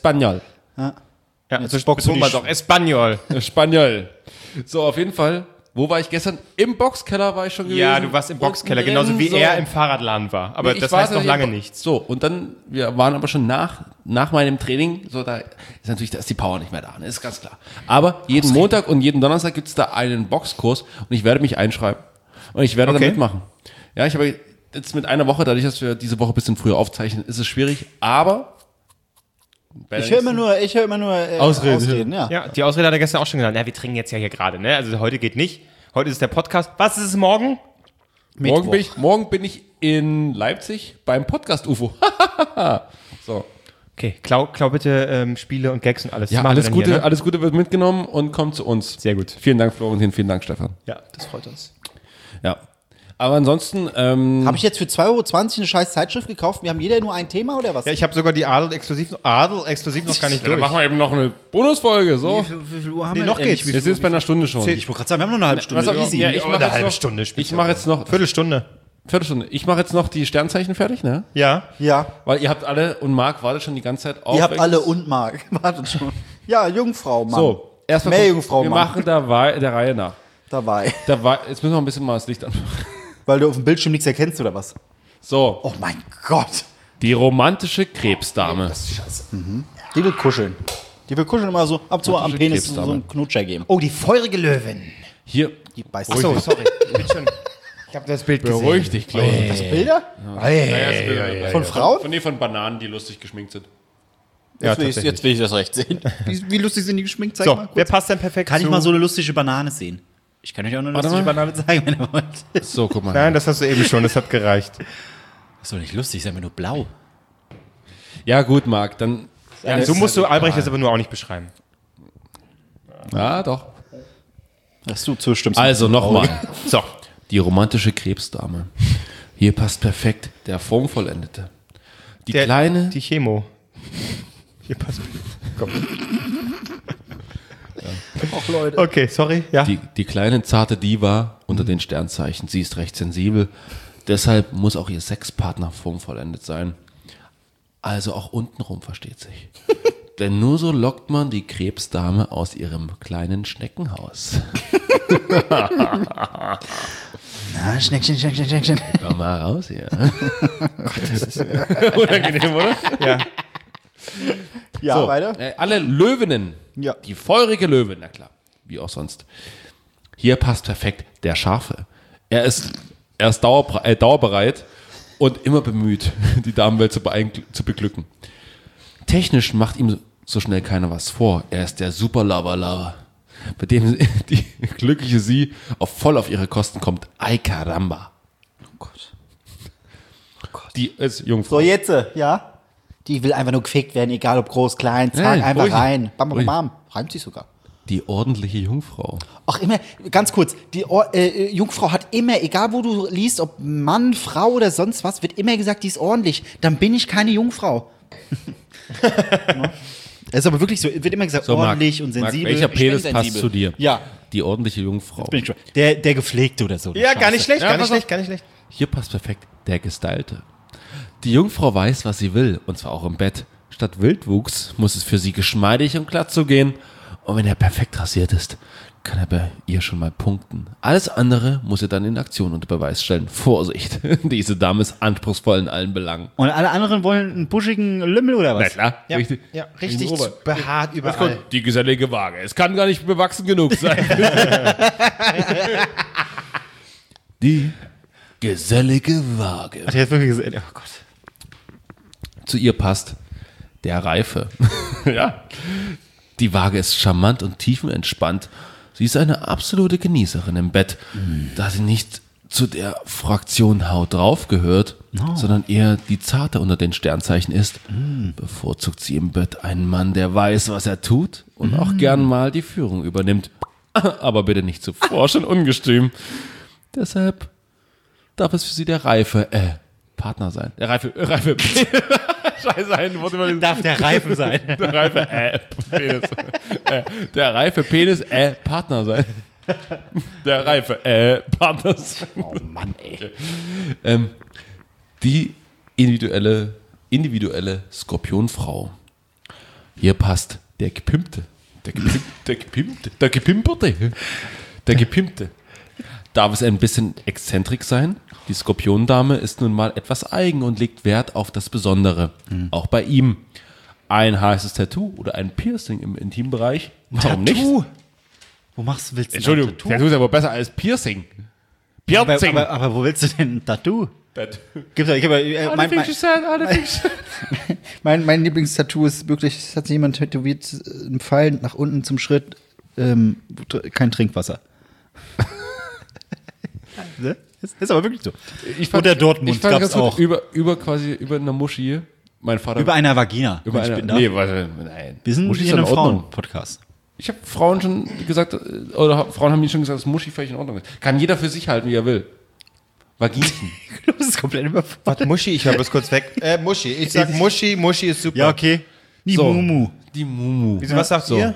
Espanol. Ja, Jetzt also boxst du betont die mal Sch- doch Espanol. Espanol. So, auf jeden Fall Wo war ich gestern? Im Boxkeller war ich schon gewesen. Ja, du warst im Boxkeller, Unten genauso wie drin, er so. im Fahrradladen war. Aber Ich das war heißt noch tatsächlich- lange nichts. So, und dann, wir waren aber schon nach, nach meinem Training, so da ist natürlich, da ist die Power nicht mehr da, ne, ist ganz klar. Aber jeden Montag und jeden Donnerstag gibt es da einen Boxkurs und ich werde mich einschreiben. Und ich werde Okay. da mitmachen. Ja, ich habe jetzt mit einer Woche, dadurch, dass wir diese Woche ein bisschen früher aufzeichnen, ist es schwierig, aber Ich höre immer nur, ich höre immer nur äh, Ausreden. Ausreden ja. Ja, die Ausrede hat er gestern auch schon genannt. Ja, wir trinken jetzt ja hier gerade, ne? Also heute geht nicht. Heute ist der Podcast. Was ist es morgen? morgen bin, ich, morgen bin ich in Leipzig beim Podcast-U F O. So. Okay, klau, klau bitte ähm, Spiele und Gags und alles. Ja, Das machen wir alles dann Gute, hier, ne? alles Gute wird mitgenommen und kommt zu uns. Sehr gut. Vielen Dank, Florentin, vielen Dank, Stefan. Ja, das freut uns. Ja. Aber ansonsten, ähm, Habe ich jetzt für zwei Euro zwanzig eine scheiß Zeitschrift gekauft? Wir haben jeder nur ein Thema oder was? Ja, ich habe sogar die Adel exklusiv, Adel exklusiv noch gar nicht durch. dann machen wir eben noch eine Bonusfolge. So. Wie viel Uhr haben Nee, wir noch denn? geht's. Wie Wir viel- sind jetzt bei einer Stunde schon. Ich wollte gerade sagen, wir haben noch eine halbe Stunde. Was auch- Easy. ja, ich Oh, mache eine jetzt halbe noch, Stunde. ich mache jetzt noch Viertelstunde. Viertelstunde. Ich mache jetzt noch die Sternzeichen fertig, ne? Ja. Ja. Weil ihr habt alle und Marc wartet schon die ganze Zeit auf. Ihr habt alle und Marc. Wartet schon. Ja, Jungfrau, Mann. So, erstmal Mehr gucken, Jungfrau, wir Mann. machen der, Wei- der Reihe nach. Dabei. Da war, jetzt müssen wir ein bisschen mal das Licht an. Weil du auf dem Bildschirm nichts erkennst oder was? So, Oh mein Gott. die romantische Krebsdame. Die will kuscheln. Die will kuscheln immer so ab und zu am Penis so Krebsdame. einen Knutscher geben. Oh, die feurige Löwin. Hier, Die beißt Ach so, sorry. Ich bin schon. Ich habe das Bild gesehen. beruhig dich, Claudia. Das Bilder? Von Frauen? Von, nee, von Bananen, die lustig geschminkt sind. Ja, Jetzt will, ich, tatsächlich. jetzt will ich das recht sehen. Wie, wie lustig sind die geschminkt? Zeig So, mal wer kurz. passt denn perfekt Kann ich zu? mal so eine lustige Banane sehen? Ich kann euch auch eine Warte lustige mal. Banane zeigen, wenn ihr wollt. So, guck mal. Nein, das hast du eben schon. Das hat gereicht. Das soll nicht lustig sein, wenn nur blau. Ja, gut, Marc, dann. Ja, so musst du Albrecht das aber nur auch nicht beschreiben. Ja, doch. Dass du zustimmst. Also nochmal. So. Die romantische Krebsdame. Hier passt perfekt der Formvollendete. Die Der, kleine. Die Chemo. Hier passt. Komm. Och, Leute. Okay, sorry. Ja. Die, die kleine zarte Diva unter den Sternzeichen. Sie ist recht sensibel. Deshalb muss auch ihr Sexpartner formvollendet sein. Also auch untenrum versteht sich. Denn nur so lockt man die Krebsdame aus ihrem kleinen Schneckenhaus. Na, Schneckchen, Schneckchen, Schneckchen. Komm mal raus hier. Unangenehm, oder? ja. Ja, So, weiter. äh, alle Löwinnen. Ja. Die feurige Löwin, na klar. Wie auch sonst. Hier passt perfekt der Scharfe. Er ist, er ist dauerbre- äh, dauerbereit und immer bemüht, die Damenwelt zu, beein- zu beglücken. Technisch macht ihm so schnell keiner was vor. Er ist der super Lover-Lover, bei dem die glückliche sie auf voll auf ihre Kosten kommt. Ay caramba. Oh Gott. Die ist Jungfrau. So, jetzt, äh, ja. Die will einfach nur gefickt werden, egal ob groß, klein, zack, Ja, einfach ruhig. rein. Bam, bam, Ruhig. bam. Reimt sich sogar. Die ordentliche Jungfrau. Ach, immer, ganz kurz, die Or äh, Jungfrau hat immer, egal wo du liest, ob Mann, Frau oder sonst was, wird immer gesagt, die ist ordentlich. Dann bin ich keine Jungfrau. Es ist aber wirklich so, wird immer gesagt, So, Marc, ordentlich und Marc, sensibel. welcher Ich bin Penis passt sensibel. zu dir? Ja, Die ordentliche Jungfrau. bin ich schon. Der, der Gepflegte oder so. Ja, gar nicht schlecht, Ja, gar nicht pass auf. schlecht, gar nicht schlecht. Hier passt perfekt der Gestylte. Die Jungfrau weiß, was sie will, und zwar auch im Bett. Statt Wildwuchs muss es für sie geschmeidig und glatt zugehen. Und wenn er perfekt rasiert ist, kann er bei ihr schon mal punkten. Alles andere muss er dann in Aktion unter Beweis stellen. Vorsicht, diese Dame ist anspruchsvoll in allen Belangen. Und alle anderen wollen einen buschigen Lümmel oder was? klar, Ja, richtig. ja, richtig Robert. behaart überall. Die gesellige Waage. Es kann gar nicht bewachsen genug sein. Die gesellige Waage. Hat er jetzt wirklich gesagt? Oh Gott. Zu ihr passt der Reife. Ja. Die Waage ist charmant und tiefenentspannt. Sie ist eine absolute Genießerin im Bett, da sie nicht zu der Fraktion Haut drauf gehört, sondern eher die Zarte unter den Sternzeichen ist. Bevorzugt sie im Bett einen Mann, der weiß, was er tut und auch gern mal die Führung übernimmt. Aber bitte nicht zu forsch und ungestüm. Deshalb darf es für sie der reife äh, Partner sein. Der reife, äh, reife Scheiße, ein Wort immer Darf der Reifen sein. der reife äh, Penis. äh, der reife Penis äh, Partner sein. Der reife äh, Partner sein. Oh Mann, ey. Ähm, die individuelle, individuelle Skorpionfrau. Hier passt der gepimpte, der gepimpte, der gepimpte, der gepimperte, der gepimpte, Darf es ein bisschen exzentrik sein? Die Skorpiondame ist nun mal etwas eigen und legt Wert auf das Besondere. Auch bei ihm. Ein heißes Tattoo oder ein Piercing im Intimbereich. Warum nicht? Wo machst willst du Entschuldigung, ein Tattoo? Tattoo ist aber besser als Piercing. Aber, Piercing. aber, aber wo willst du denn ein Tattoo? Gibt's, ich hab, äh, mein, mein, mein, mein Lieblingstattoo ist wirklich, es hat sich jemand tätowiert, äh, ein Pfeil nach unten zum Schritt, ähm, tr- kein Trinkwasser. Ne? ist, ist aber wirklich so. Ich Oder Dortmund ich fand gab's ganz gut, auch. Über, über quasi, über einer Muschi. Mein Vater. Über einer Vagina. über wenn ich einer, bin da. nee, warte, nein. Wir sind Muschi hier in einem in Ordnung. Frauen-Podcast. Ich habe Frauen schon gesagt, äh, oder hab- Frauen haben mir schon gesagt, dass Muschi völlig in Ordnung ist. Kann jeder für sich halten, wie er will. Vaginchen. Das ist komplett überfordert. Warte, Muschi, ich höre bloß kurz weg. Äh, Muschi. Ich sag Muschi, Muschi ist super. Ja, okay. Die So. Mumu. Die Mumu. Wieso, was sagt So. ihr?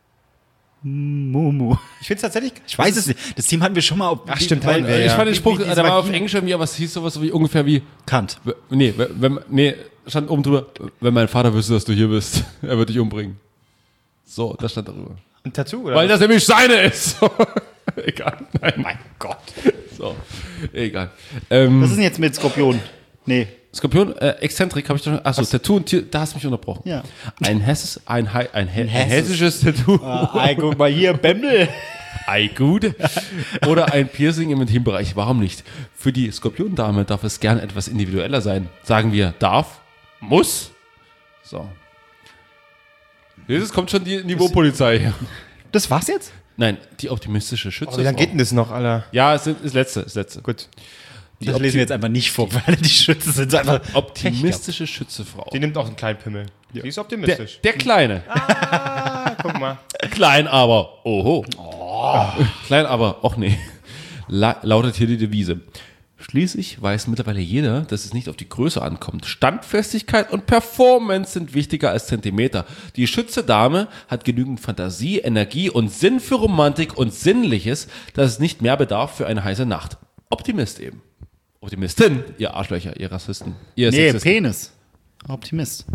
Mumu. Ich finde es tatsächlich. Ich weiß es nicht. Das Team hatten wir schon mal auf. Ach, stimmt, weil, hatten wir, Äh, ja. Ich fand den Spruch, Wie- wie diese der war auf Vagina- Englisch irgendwie, aber es hieß sowas wie ungefähr wie, Kant. w- nee, w- wenn, nee, stand oben drüber, wenn mein Vater wüsste, dass du hier bist, er wird dich umbringen. So, das stand darüber. Ein Tattoo, oder? Weil das nämlich seine ist. Egal. Nein. mein Gott. So, egal. Ähm, Was ist denn jetzt mit Skorpion? Nee. Skorpion, äh, Exzentrik, habe ich doch schon. Achso, Tattoo und Tier, da hast du mich unterbrochen. Ja. Ein hesses, ein, Hei- ein, He ein hesses. hessisches Tattoo. Ey, guck mal hier, Bämbel. Ei, gut. Oder ein Piercing im Intimbereich. Warum nicht? Für die Skorpiondame darf es gern etwas individueller sein. Sagen wir, darf, muss. So. Jetzt kommt schon die Niveaupolizei her. Das war's jetzt? Nein, die optimistische Schütze. Oh, wie lange geht denn das noch, Alter? Ja, es ist das letzte, das letzte. Gut. Die Das lesen wir jetzt einfach nicht vor, weil die Schützen sind so einfach. optimistische Schützefrau. Die nimmt auch einen kleinen Pimmel. Die ist Der, optimistisch. der Kleine. Ah, guck mal. Klein aber, oho. Klein aber, och nee. La lautet hier die Devise. Schließlich weiß mittlerweile jeder, dass es nicht auf die Größe ankommt. Standfestigkeit und Performance sind wichtiger als Zentimeter. Die Schütze-Dame hat genügend Fantasie, Energie und Sinn für Romantik und Sinnliches, dass es nicht mehr bedarf für eine heiße Nacht. Optimist eben. Optimistin, ihr Arschlöcher, ihr Rassisten, ihr Nee, Sexisten. Penis. Optimist.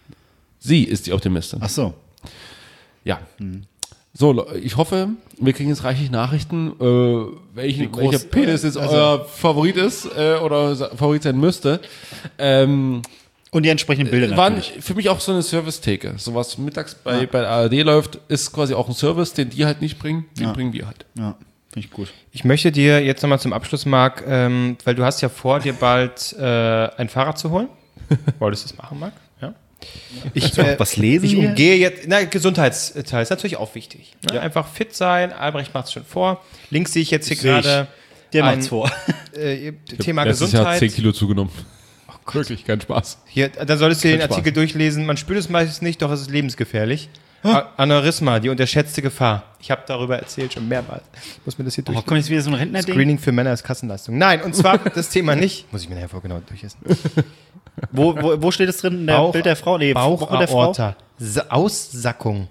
Sie ist die Optimistin. Ach so. Ja. So, Le- ich hoffe, wir kriegen jetzt reichlich Nachrichten, äh, welchen, groß- welcher Penis jetzt euer Favorit ist äh, oder sa- Favorit sein müsste. Ähm, Und die entsprechenden Bilder waren natürlich. für mich auch so eine Service-Theke. So was mittags bei, bei der A R D läuft, ist quasi auch ein Service, den die halt nicht bringen, den Ja. bringen wir halt. Ja, finde ich gut. Ich möchte dir jetzt nochmal zum Abschluss, Marc, ähm, weil du hast ja vor, dir bald äh, ein Fahrrad zu holen. Wolltest du das machen, Marc? Ja. Ich, äh, was lesen ich wir? umgehe jetzt, na, Gesundheitsteil ist natürlich auch wichtig. Ne? Einfach fit sein, Albrecht macht es schon vor. Links sehe ich jetzt hier Sehe ich. gerade Der ein- macht's vor. äh, Thema Letztes Jahr Gesundheit. zehn Kilo zugenommen. Wirklich, kein Spaß. Hier, dann solltest du den Kein Spaß. Artikel durchlesen. Man spürt es meistens nicht, doch es ist lebensgefährlich. A- Aneurysma, die unterschätzte Gefahr. Ich habe darüber erzählt schon mehrmals. Ich muss mir das hier Oh, durch. kommt jetzt wieder so ein Rentner-Ding? Screening für Männer ist Kassenleistung. Nein, und zwar das Thema nicht. Muss ich mir nachher vor genau durchlesen. Wo, wo, wo steht es drin? In der Bauch- Bild der Frau? Nee, Woche der Frau. Bauchaorta. Sa- Aussackung.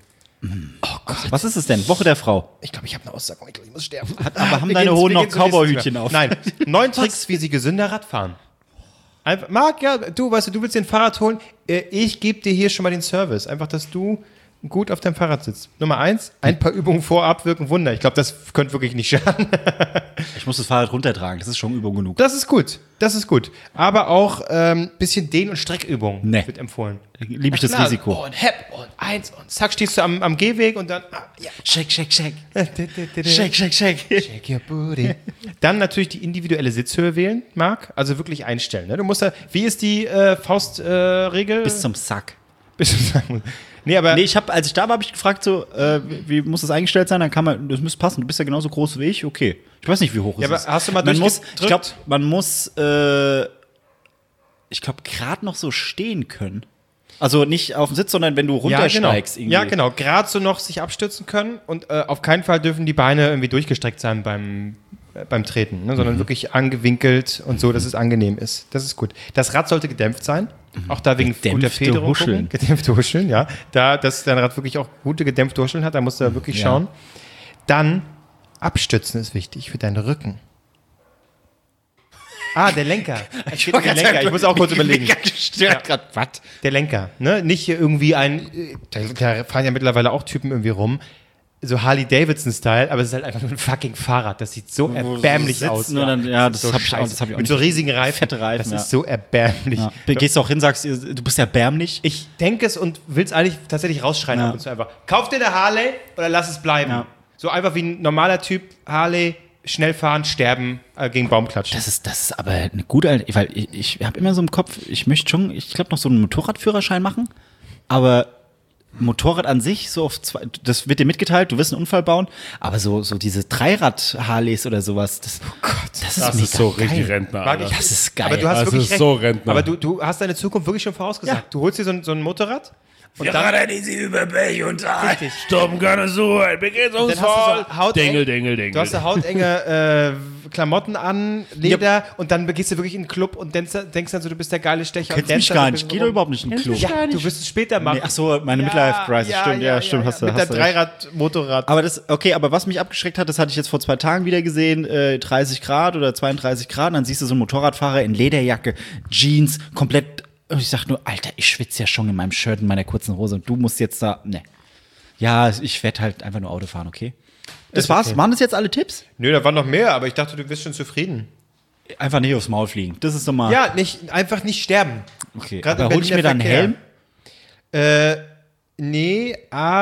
Was ist es denn? Woche der Frau. Ich glaube, ich habe eine Aussackung. Ich glaube, ich muss sterben. Aber haben Wir deine gehen's- Hohen wir noch gehen's zum nächsten Cowboyhütchen Thema. auf? Nein. Neun Tricks, wie sie gesünder Rad fahren. Einfach, Marc, ja, du, weißt du, du willst dir ein Fahrrad holen. Äh, Ich gebe dir hier schon mal den Service. Einfach, dass du gut auf deinem Fahrrad sitzt. Nummer eins, ein paar Übungen vorab wirken Wunder. Ich glaube, das könnte wirklich nicht schaden. Ich muss das Fahrrad runtertragen, das ist schon Übung genug. Das ist gut. Das ist gut. Aber auch ein ähm, bisschen Dehn- und Streckübungen Nee. wird empfohlen. Liebe ich das Klar, Risiko. Und Hepp und eins und zack, stehst du am, am Gehweg und dann. Ah, ja. Shake, shake, shake. Shake, shake, shake. Shake your booty. Dann natürlich die individuelle Sitzhöhe wählen, Marc. Also wirklich einstellen. Ne? Du musst da, wie ist die äh, Faustregel? Äh, Regel? Bis zum Sack. Bis zum Sack. Nee, aber Nee, ich habe, als ich da war, habe ich gefragt, so, äh, wie, wie muss das eingestellt sein? Dann kann man, das müsste passen. Du bist ja genauso groß wie ich. Okay. Ich weiß nicht, wie hoch Ja, es aber ist. hast du mal man muss, durchgedrückt? ich glaube, man muss, äh, ich glaube, gerade noch so stehen können. Also nicht auf dem Sitz, sondern wenn du ja, genau. runtersteigst irgendwie. Ja, genau. Gerade so noch sich abstützen können und äh, auf keinen Fall dürfen die Beine irgendwie durchgestreckt sein beim, äh, beim Treten, ne? sondern wirklich angewinkelt und so, dass es angenehm ist. Das ist gut. Das Rad sollte gedämpft sein. Auch da wegen guter Gedämpfte Federung. Huscheln. gucken. Gedämpfte Huscheln, ja. Da, dass dein Rad wirklich auch gute gedämpfte Huscheln hat, da musst du da wirklich Ja. schauen. Dann abstützen ist wichtig für deinen Rücken. Ah, der Lenker. Es geht um den Lenker. Ich muss auch kurz überlegen. Gestört grad. Was? Der Lenker, ne? Nicht hier irgendwie ein, äh, da, da fahren ja mittlerweile auch Typen irgendwie rum. so Harley-Davidson-Style, aber es ist halt einfach nur ein fucking Fahrrad. Das sieht so erbärmlich sitzen aus. und dann- ja, das ist hab ich auch- scheiße. das hab ich auch Mit nicht so riesigen Reifen. Fette Reifen, Das ja. ist so erbärmlich. Ja. Gehst du auch hin, sagst, du bist erbärmlich. Ich denke es und will es eigentlich tatsächlich rausschreien Ja. ab und zu einfach. Kauf dir eine Harley oder lass es bleiben. Ja. So einfach wie ein normaler Typ, Harley, schnell fahren, sterben, äh, gegen Baum klatschen. Das ist, das ist aber eine gute, weil ich, ich habe immer so im Kopf, ich möchte schon, ich glaube, noch so einen Motorradführerschein machen, aber Motorrad an sich, so auf zwei, das wird dir mitgeteilt, du wirst einen Unfall bauen, aber so, so diese Dreirad-Harleys oder sowas, das, oh Gott, das ist Das mega ist so richtig geil. Rentner, Mag Alter. ich. Das ist geil. Aber du hast Das wirklich ist recht. so Rentner. Aber du, du hast deine Zukunft wirklich schon vorausgesagt. Du holst dir so ein, so ein Motorrad und dann, diese über Pech und Richtig. Stoppen kann so, ein dann hast du so hauteng, Dengel, Dengel, Dengel. du hast so hautenge äh, Klamotten an, Leder und dann gehst du wirklich in den Club und denkst, denkst dann so, du bist der geile Stecher. Kennst und mich dancest gar dann nicht, ein geh bisschen doch rum. überhaupt nicht in den Club. Ja, du wirst es später machen. Nee, ach so, meine Midlife-Crisis, stimmt, ja, stimmt, hast du, Mit hast der du recht. Dreirad-Motorrad. Aber das, okay, aber was mich abgeschreckt hat, das hatte ich jetzt vor zwei Tagen wieder gesehen, äh, dreißig Grad oder zweiunddreißig Grad, und dann siehst du so einen Motorradfahrer in Lederjacke, Jeans, komplett, und ich sag nur, Alter, ich schwitze ja schon in meinem Shirt, in meiner kurzen Hose, und du musst jetzt da, ne. Ja, ich werde halt einfach nur Auto fahren, okay? Das Ist war's. okay. Waren das jetzt alle Tipps? Nö, da waren noch mehr, aber ich dachte, du bist schon zufrieden. Einfach nicht aufs Maul fliegen. Das ist doch mal. Ja, nicht, einfach nicht sterben. okay. gerade Aber im hol ich mir Berliner dann einen Verkehr. Helm? Äh, nee,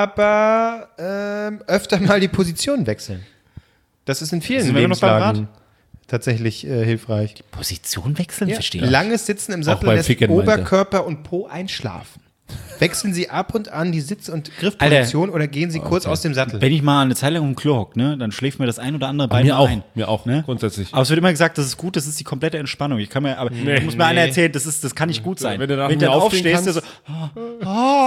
aber ähm, öfter mal die Position wechseln. Das ist in vielen Sind wir noch beim Lebenslagen tatsächlich äh, hilfreich. Position wechseln? Ja. Verstehe ich. Langes Sitzen im Sattel beim lässt Ficken meinte. Oberkörper und Po einschlafen. Wechseln Sie ab und an die Sitz- und Griffposition oder gehen Sie kurz aus dem Sattel. Wenn ich mal eine Zeit lang im Klo hock, ne, dann schläft mir das ein oder andere Bein mir mal auch, ein. mir auch, Ne? grundsätzlich. Aber es wird immer gesagt, das ist gut, das ist die komplette Entspannung. Ich kann mir, aber Nee. muss mir einer Nee. erzählen, das ist, das kann nicht gut sein. Wenn du nach Wenn mir du dann aufstehen aufstehst, kannst,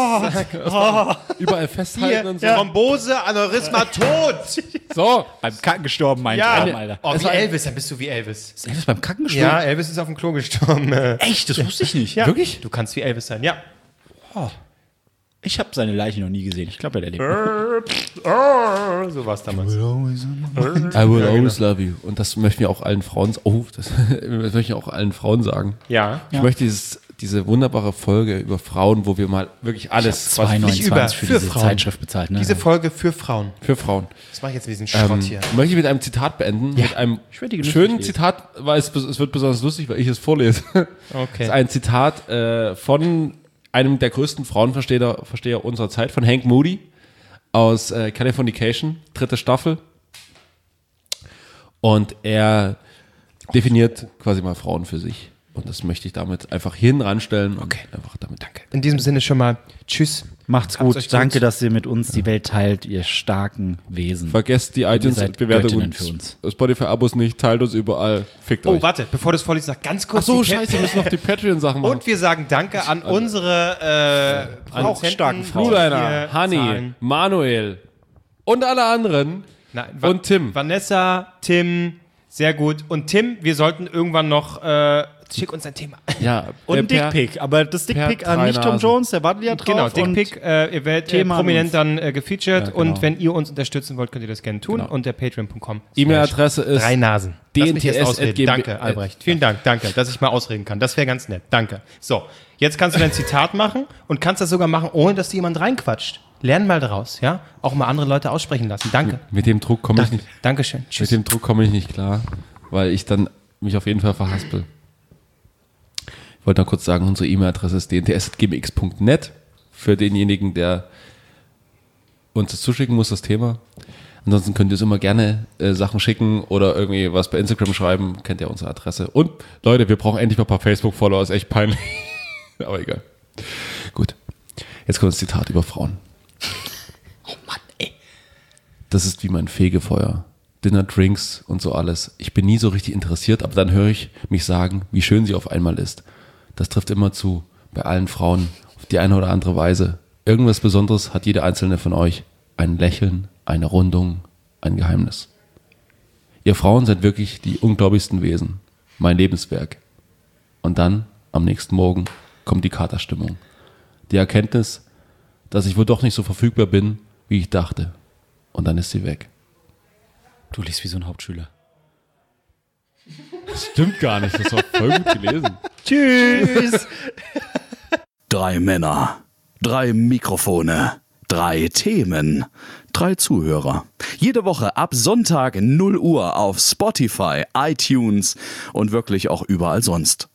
der so, Überall festhalten und so. Thrombose, Aneurysma, tot. So, beim Kacken gestorben, mein Ja, Traum, Alter. oh, Es wie war ein- Elvis, dann bist du wie Elvis. Ist Elvis beim Kacken gestorben? Ja, Elvis ist auf dem Klo gestorben. Äh, Echt? Das wusste ich nicht. Ja. Wirklich? Du kannst wie Elvis sein, ja. Ich habe seine Leiche noch nie gesehen. Ich glaube, er lebt. So war es damals. I will always love you. Und das möchten wir auch allen Frauen, oh, das, das möchte ich auch allen Frauen sagen. Ja. Ich möchte dieses, diese wunderbare Folge über Frauen, wo wir mal wirklich alles zwei nicht über, neunundzwanzig für für diese Frauen. Zeitschrift bezahlt. Ne? Diese Folge für Frauen. für Frauen. Das mache ich jetzt ein bisschen Schrott Ähm, hier. möchte ich mit einem Zitat beenden. Mit einem will die genüsslich schönen lesen. Zitat, weil es, es wird besonders lustig, weil ich es vorlese. Okay. Das ist ein Zitat äh, von einem der größten Frauenversteher Versteher unserer Zeit, von Hank Moody aus äh, Californication, dritte Staffel. Und er definiert quasi mal Frauen für sich. Und das möchte ich damit einfach hin ranstellen. Und einfach damit. Danke. In diesem Sinne schon mal Tschüss. Macht's Habt's gut. euch gut. Danke, dass ihr mit uns die Welt teilt, ihr starken Wesen. Vergesst die seid iTunes-Bewertung Göttinnen für uns. und Spotify-Abos nicht, teilt uns überall. Fickt Oh, euch. warte, bevor du es vorliest, sag ganz kurz. Ach so, die Pa- scheiße, wir müssen noch die Patreon-Sachen machen. Und wir sagen Danke an unsere äh, Auch Produzenten, starken Frauen. die Fluliner, hier Honey, zahlen. Manuel und alle anderen. Nein, Va- Und Tim. Vanessa, Tim, sehr gut. Und Tim, wir sollten irgendwann noch, äh, schick uns ein Thema. Ja, Und ein äh, per- Dickpick. Aber das Dickpick per an drei nicht Tom Nasen. Jones, der wartet ja drauf. Genau, und Dickpick, äh, ihr werdet äh, Thema an prominent uns. dann äh, gefeatured. Ja, genau. Und wenn ihr uns unterstützen wollt, könnt ihr das gerne tun. Genau. Und der patreon punkt com. E-Mail-Adresse ist Drei Nasen. Lass mich erst dnts ausreden. at g b- Danke, Albrecht. Vielen Dank, danke, dass ich mal ausreden kann. Das wäre ganz nett. Danke. So, jetzt kannst du dein Zitat machen und kannst das sogar machen, ohne dass dir jemand reinquatscht. Lern mal daraus, ja? Auch mal andere Leute aussprechen lassen. Danke. Mit dem Druck komme ich Danke. nicht. Dankeschön. Mit Tschüss. dem Druck komme ich nicht klar, weil ich dann mich auf jeden Fall verhaspel. Ich wollte noch kurz sagen, unsere E-Mail-Adresse ist d n t s at g m x punkt net für denjenigen, der uns das zuschicken muss, das Thema. Ansonsten könnt ihr es immer gerne äh, Sachen schicken oder irgendwie was bei Instagram schreiben, kennt ihr unsere Adresse. Und Leute, wir brauchen endlich mal ein paar Facebook-Follower, ist echt peinlich. Aber egal. Gut, jetzt kommt das Zitat über Frauen. Oh Mann, ey. Das ist wie mein Fegefeuer. Dinner, Drinks und so alles. Ich bin nie so richtig interessiert, aber dann höre ich mich sagen, wie schön sie auf einmal ist. Das trifft immer zu, bei allen Frauen, auf die eine oder andere Weise. Irgendwas Besonderes hat jede einzelne von euch. Ein Lächeln, eine Rundung, ein Geheimnis. Ihr Frauen seid wirklich die unglaublichsten Wesen. Mein Lebenswerk. Und dann, am nächsten Morgen, kommt die Katerstimmung. Die Erkenntnis, dass ich wohl doch nicht so verfügbar bin, wie ich dachte. Und dann ist sie weg. Du liest wie so ein Hauptschüler. Das stimmt gar nicht, das war voll gut gelesen. Tschüss. Drei Männer, drei Mikrofone, Drei Themen, drei Zuhörer. Jede Woche ab Sonntag null Uhr auf Spotify, iTunes und wirklich auch überall sonst.